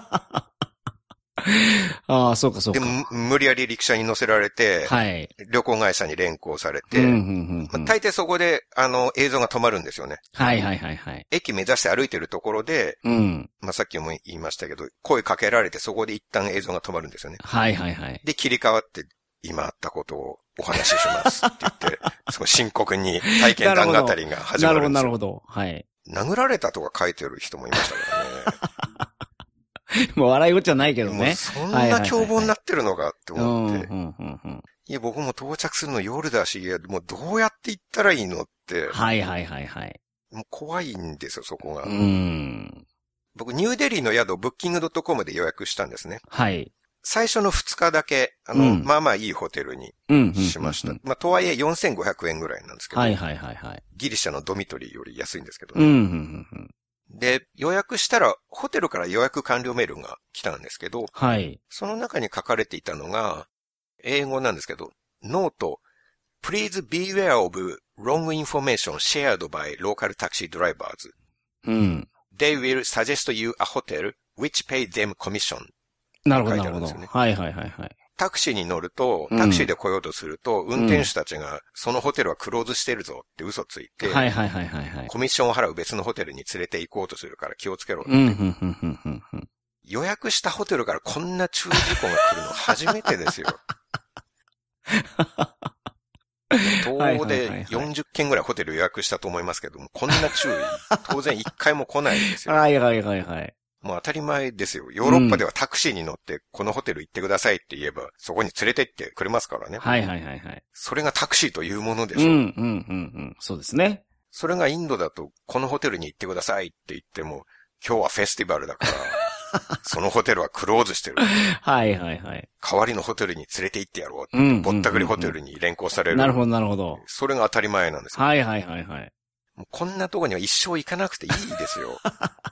ああ、そうか。 で、無理やり陸車に乗せられて、はい。旅行会社に連行されて、大抵そこで、映像が止まるんですよね。 はい。 駅目指して歩いてるところで、さっきも言いましたけど、声かけられてそこで一旦映像が止まるんですよね。 はい。 で、切り替わって、今あったことをお話ししますって言って、すごい深刻に体験談語りが始まるんですよ。 なるほど。はい。 殴られたとか書いてる人もいましたからね。 もう笑いごっちゃないけどね。もうそんな凶暴になってるのかって思って。いや、僕も到着するの夜だし、いや、もうどうやって行ったらいいのって。 はい。 もう怖いんですよ、そこが。僕、ニューデリーの宿をブッキング.comで予約したんですね。 はい。 最初の2日だけ、まあまあいいホテルにしました。まあ、とはいえ4500円ぐらいなんですけど。 はいはいはいはい。 ギリシャのドミトリーより安いんですけどね。で、予約したら、ホテルから予約完了メールが来たんですけど、 はい。 その中に書かれていたのが、英語なんですけど、ノート、Please beware of wrong information shared by local taxi drivers. They will suggest you a hotel which pay them commission. なるほど、なるほど。はいはいはいはい。 タクシーに乗ると、タクシーで来ようとすると、運転手たちが、そのホテルはクローズしてるぞって嘘ついて、 はいはいはいはい。 コミッションを払う別のホテルに連れて行こうとするから気をつけろって。予約したホテルからこんな注意事項が来るの初めてですよ。東欧で40件ぐらいホテル予約したと思いますけども、こんな注意、当然1回も来ないんですよ。 はいはいはいはい。 もう当たり前ですよ。ヨーロッパではタクシーに乗ってこのホテル行ってくださいって言えば、そこに連れて行ってくれますからね。 はいはいはいはい。 それがタクシーというものでしょ。 そうですね。 それがインドだと、このホテルに行ってくださいって言っても、今日はフェスティバルだから、そのホテルはクローズしてる。 はいはいはい。 代わりのホテルに連れて行ってやろうって、ぼったくりホテルに連行される。 なるほどなるほど。 それが当たり前なんですよ。 はいはいはいはい。 もうこんなとこには一生行かなくていいですよ。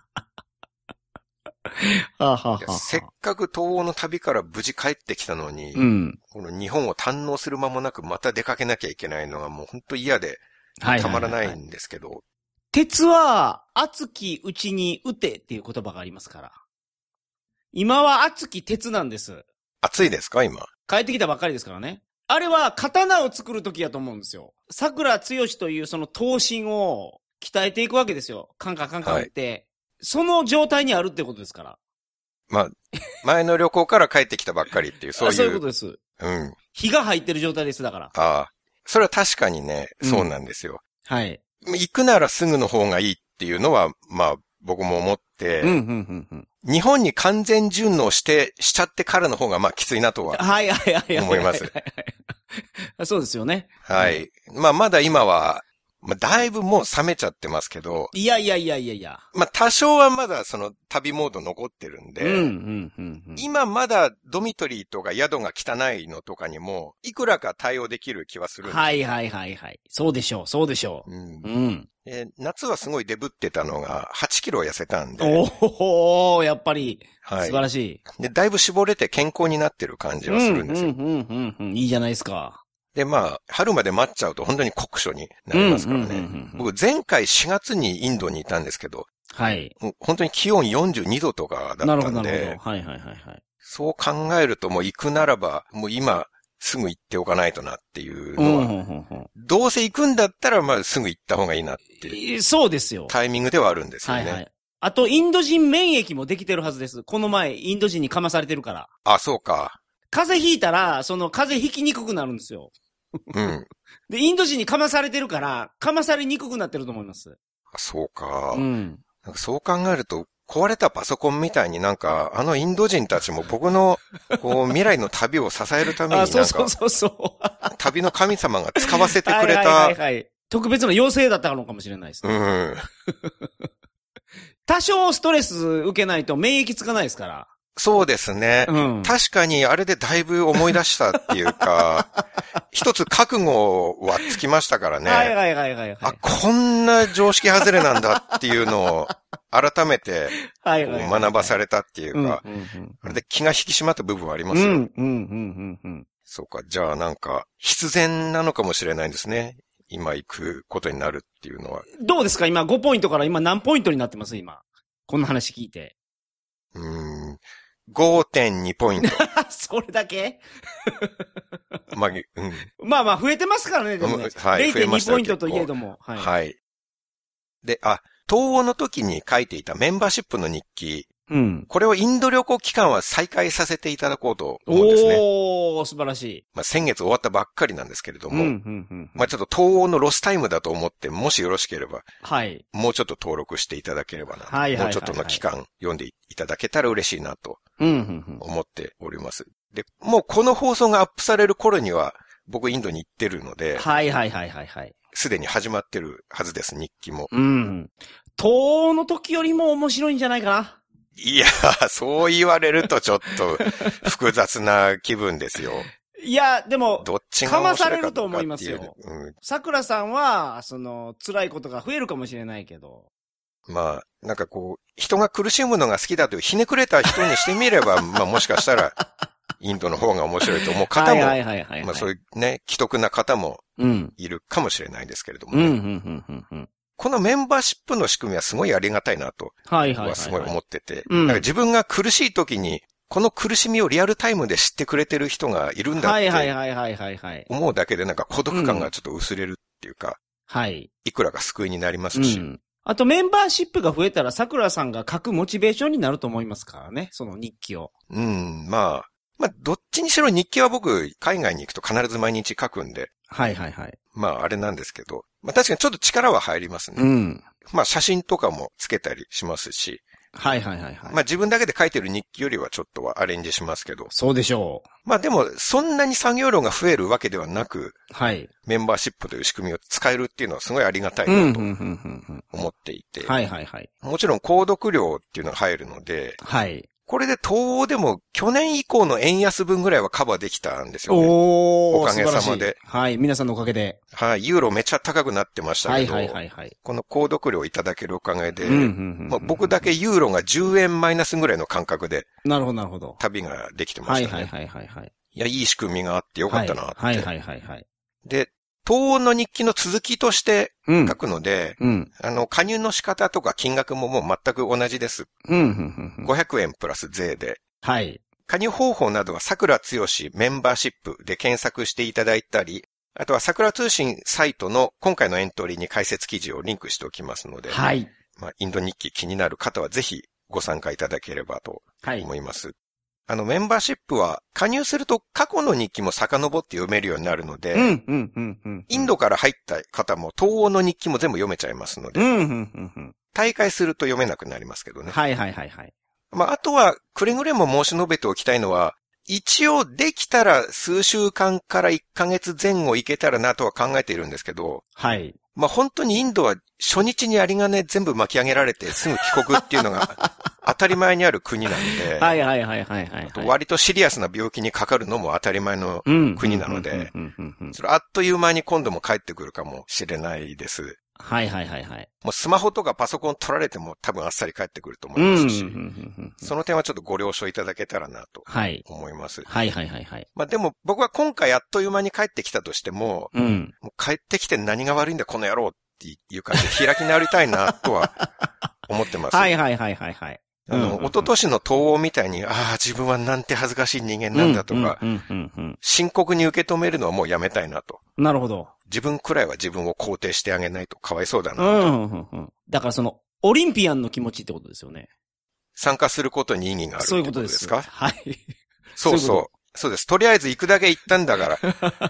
せっかく東欧の旅から無事帰ってきたのに、この日本を堪能する間もなくまた出かけなきゃいけないのがもう本当嫌で、たまらないんですけど。 鉄は熱きうちに打てっていう言葉がありますから。今は熱き鉄なんです。 熱いですか今。 帰ってきたばっかりですからね。あれは刀を作るときやと思うんですよ。桜剛というその闘神を鍛えていくわけですよ。カンカンカンカンって。はい、その状態にあるってことですから。 まあ、前の旅行から帰ってきたばっかりっていう、そういう。 そういうことです。 うん。 火が入ってる状態です、だから。 ああ。それは確かにね、そうなんですよ。 はい。 行くならすぐの方がいいっていうのは、まあ、僕も思って、日本に完全順応しちゃってからの方が、まあ、きついなとは。思います。 そうですよね。 はい。まあ、まだ今は、まあ、だいぶもう冷めちゃってますけど。 いや。 まあ、多少はまだその旅モード残ってるんで。今まだドミトリーとか宿が汚いのとかにも、いくらか対応できる気はするんですよ。 はい。そうでしょう。 夏はすごいデブってたのが、8キロ痩せたんで。 おー、やっぱり。はい。素晴らしい。で、だいぶ絞れて健康になってる感じはするんですよ。 いいじゃないですか。 で、まあ、春まで待っちゃうと本当に酷暑になりますからね。僕、前回4月にインドにいたんですけど、 はい。 本当に気温42度とかだったんで、 なるほど。はい。 そう考えるともう行くならば、もう今すぐ行っておかないとなっていうのは、どうせ行くんだったらまあすぐ行った方がいいなっていう。 そうですよ。 タイミングではあるんですよね。はい。 あと、インド人免疫もできてるはずです。この前、インド人にかまされてるから。 あ、そうか。 風邪ひいたら、その風邪ひきにくくなるんですよ。で、インド人にかまされてるから、かまされにくくなってると思います。 そうか。なんかそう考えると、壊れたパソコンみたいになんか、あのインド人たちも僕の、こう、未来の旅を支えるためになんか、旅の神様が使わせてくれた。 特別な要請だったのかもしれないですね。多少ストレス受けないと免疫つかないですから。 そうですね。確かにあれでだいぶ思い出したっていうか、一つ覚悟はつきましたからね。あ、こんな常識外れなんだっていうのを改めて学ばされたっていうか、あれで気が引き締まった部分はありますよ。そうか、じゃあなんか必然なのかもしれないんですね。今行くことになるっていうのは。 どうですか今5ポイントから今何ポイントになってます今。こんな話聞いて。 5.2 ポイント。 それだけまあ、増えてますからね、でもね。はい、0.2 ポイントといえども。 はい。で、東欧の時に書いていたメンバーシップの日記。これをインド旅行期間は再開させていただこうと思うんですね。 素晴らしい。 先月終わったばっかりなんですけれども。ちょっと東欧のロスタイムだと思って、もしよろしければ。はい。もうちょっと登録していただければな。もうちょっとの期間読んでいただけたら嬉しいなと。思っております。で、もうこの放送がアップされる頃には、僕インドに行ってるので。すでに始まってるはずです、日記も。 東欧の時よりも面白いんじゃないかな。 いや、そう言われるとちょっと複雑な気分ですよ。 いや、でも、 どっちが面白いかかまされると思いますよ。 うん、 桜さんは、辛いことが増えるかもしれないけど。 まあ、なんかこう、人が苦しむのが好きだというひねくれた人にしてみれば、まあもしかしたら、インドの方が面白いと思う方も、まあそういうね、既得な方もいるかもしれないですけれどもね。このメンバーシップの仕組みはすごいありがたいなと、はすごい思ってて、自分が苦しい時に、この苦しみをリアルタイムで知ってくれてる人がいるんだって思うだけでなんか孤独感がちょっと薄れるっていうか、いくらか救いになりますし。 あとメンバーシップが増えたら桜さんが書くモチベーションになると思いますからね、その日記を。 まあ、どっちにしろ日記は僕、海外に行くと必ず毎日書くんで。まあ、あれなんですけど。まあ確かにちょっと力は入りますね。まあ写真とかもつけたりしますし。まあ自分だけで書いてる日記よりはちょっとはアレンジしますけど。 そうでしょう。 まあでも、そんなに作業量が増えるわけではなく、メンバーシップという仕組みを使えるっていうのはすごいありがたいなと思っていて。もちろん購読料っていうのが入るので、これで東欧でも去年以降の円安分ぐらいはカバーできたんですよね。おかげさまで。 皆さんのおかげで。 ユーロめっちゃ高くなってましたけど、この購読料いただけるおかげで、僕だけユーロが10円マイナスぐらいの感覚で、 なるほど。 旅ができてましたね。いや、いい仕組みがあってよかったなって。で、東欧の日記の続きとして書くので、加入の仕方とか金額ももう全く同じです。500円プラス税で。加入方法などは桜つよしメンバーシップで検索していただいたり、あとは桜通信サイトの今回のエントリーに解説記事をリンクしておきますので、まあ、インド日記気になる方はぜひご参加いただければと思います。メンバーシップは加入すると過去の日記も遡って読めるようになるので、インドから入った方も東欧の日記も全部読めちゃいますので、大会すると読めなくなりますけどね。まあ、あとはくれぐれも申し述べておきたいのは、一応できたら数週間から1ヶ月前後いけたらなとは考えているんですけど、まあ本当にインドは初日に有り金全部巻き上げられてすぐ帰国っていうのが当たり前にある国なんで、割とシリアスな病気にかかるのも当たり前の国なので、それあっという間に今度も帰ってくるかもしれないです。もうスマホとかパソコン取られても多分あっさり帰ってくると思いますし、その点はちょっとご了承いただけたらなと思います。まあでも僕は今回あっという間に帰ってきたとしても、もう帰ってきて何が悪いんだこの野郎っていう感じで開き直りたいなとは思ってます。一昨年の東欧みたいに、自分はなんて恥ずかしい人間なんだとか、深刻に受け止めるのはもうやめたいなと。 なるほど。 自分くらいは自分を肯定してあげないとかわいそうだなと。 だからオリンピアンの気持ちってことですよね。 参加することに意義があるってことですか？そうです。とりあえず行くだけ行ったんだから。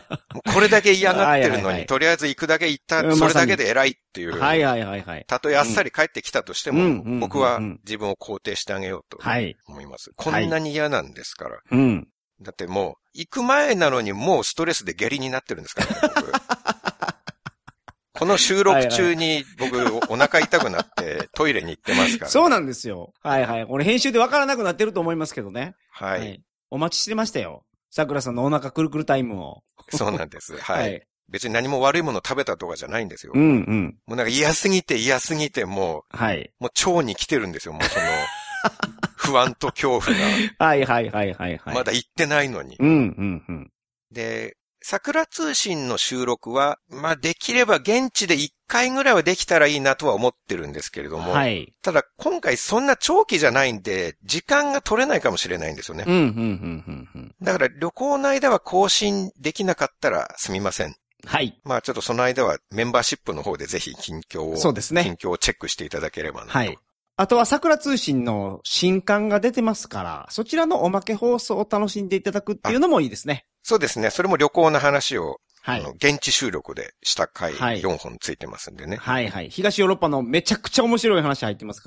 これだけ嫌がってるのに、とりあえず行くだけ行った、それだけで偉いっていう。たとえあっさり帰ってきたとしても、僕は自分を肯定してあげようと思います。こんなに嫌なんですから。だってもう、行く前なのにもうストレスで下痢になってるんですからね、僕。この収録中に僕お腹痛くなってトイレに行ってますから、ね。 そうなんですよ。俺編集でわからなくなってると思いますけどね。お待ちしてましたよ。桜さんのお腹くるくるタイムを。 そうなんです。別に何も悪いもの食べたとかじゃないんですよ。もうなんか嫌すぎてもう、もう腸に来てるんですよ。もう不安と恐怖が。まだ行ってないのに。で、桜通信の収録は、まあできれば現地で1回ぐらいはできたらいいなとは思ってるんですけれども、ただ今回そんな長期じゃないんで、時間が取れないかもしれないんですよね。だから旅行の間は更新できなかったらすみません。まあちょっとその間はメンバーシップの方でぜひ近況をチェックしていただければなと。 あとは桜通信の新刊が出てますから、そちらのおまけ放送を楽しんでいただくっていうのもいいですね。 そうですね。それも旅行の話を、現地収録でした回4本ついてますんでね。 東ヨーロッパのめちゃくちゃ面白い話入ってますから。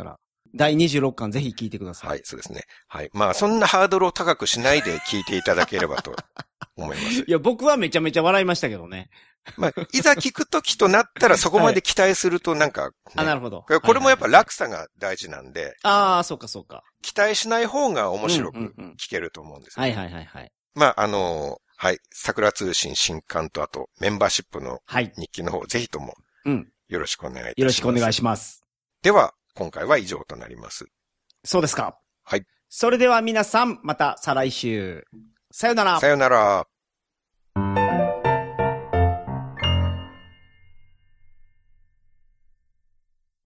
第26巻ぜひ聞いてください。 はい、そうですね。はい。まあ、そんなハードルを高くしないで聞いていただければと思います。 いや、僕はめちゃめちゃ笑いましたけどね。 まあ、いざ聞くときとなったらそこまで期待するとなんか、ね、 あ、なるほど。 これもやっぱ落差が大事なんで。 ああ、そうかそうか。 期待しない方が面白く聞けると思うんですよ、 はいはいはいはい。 まあ、はい。桜通信新刊とあとメンバーシップの日記の方、ぜひともよろしくお願いいたします。 よろしくお願いします。 では、今回は以上となります。 そうですか。 はい。 それでは皆さん、また再来週。さよなら。 さよなら。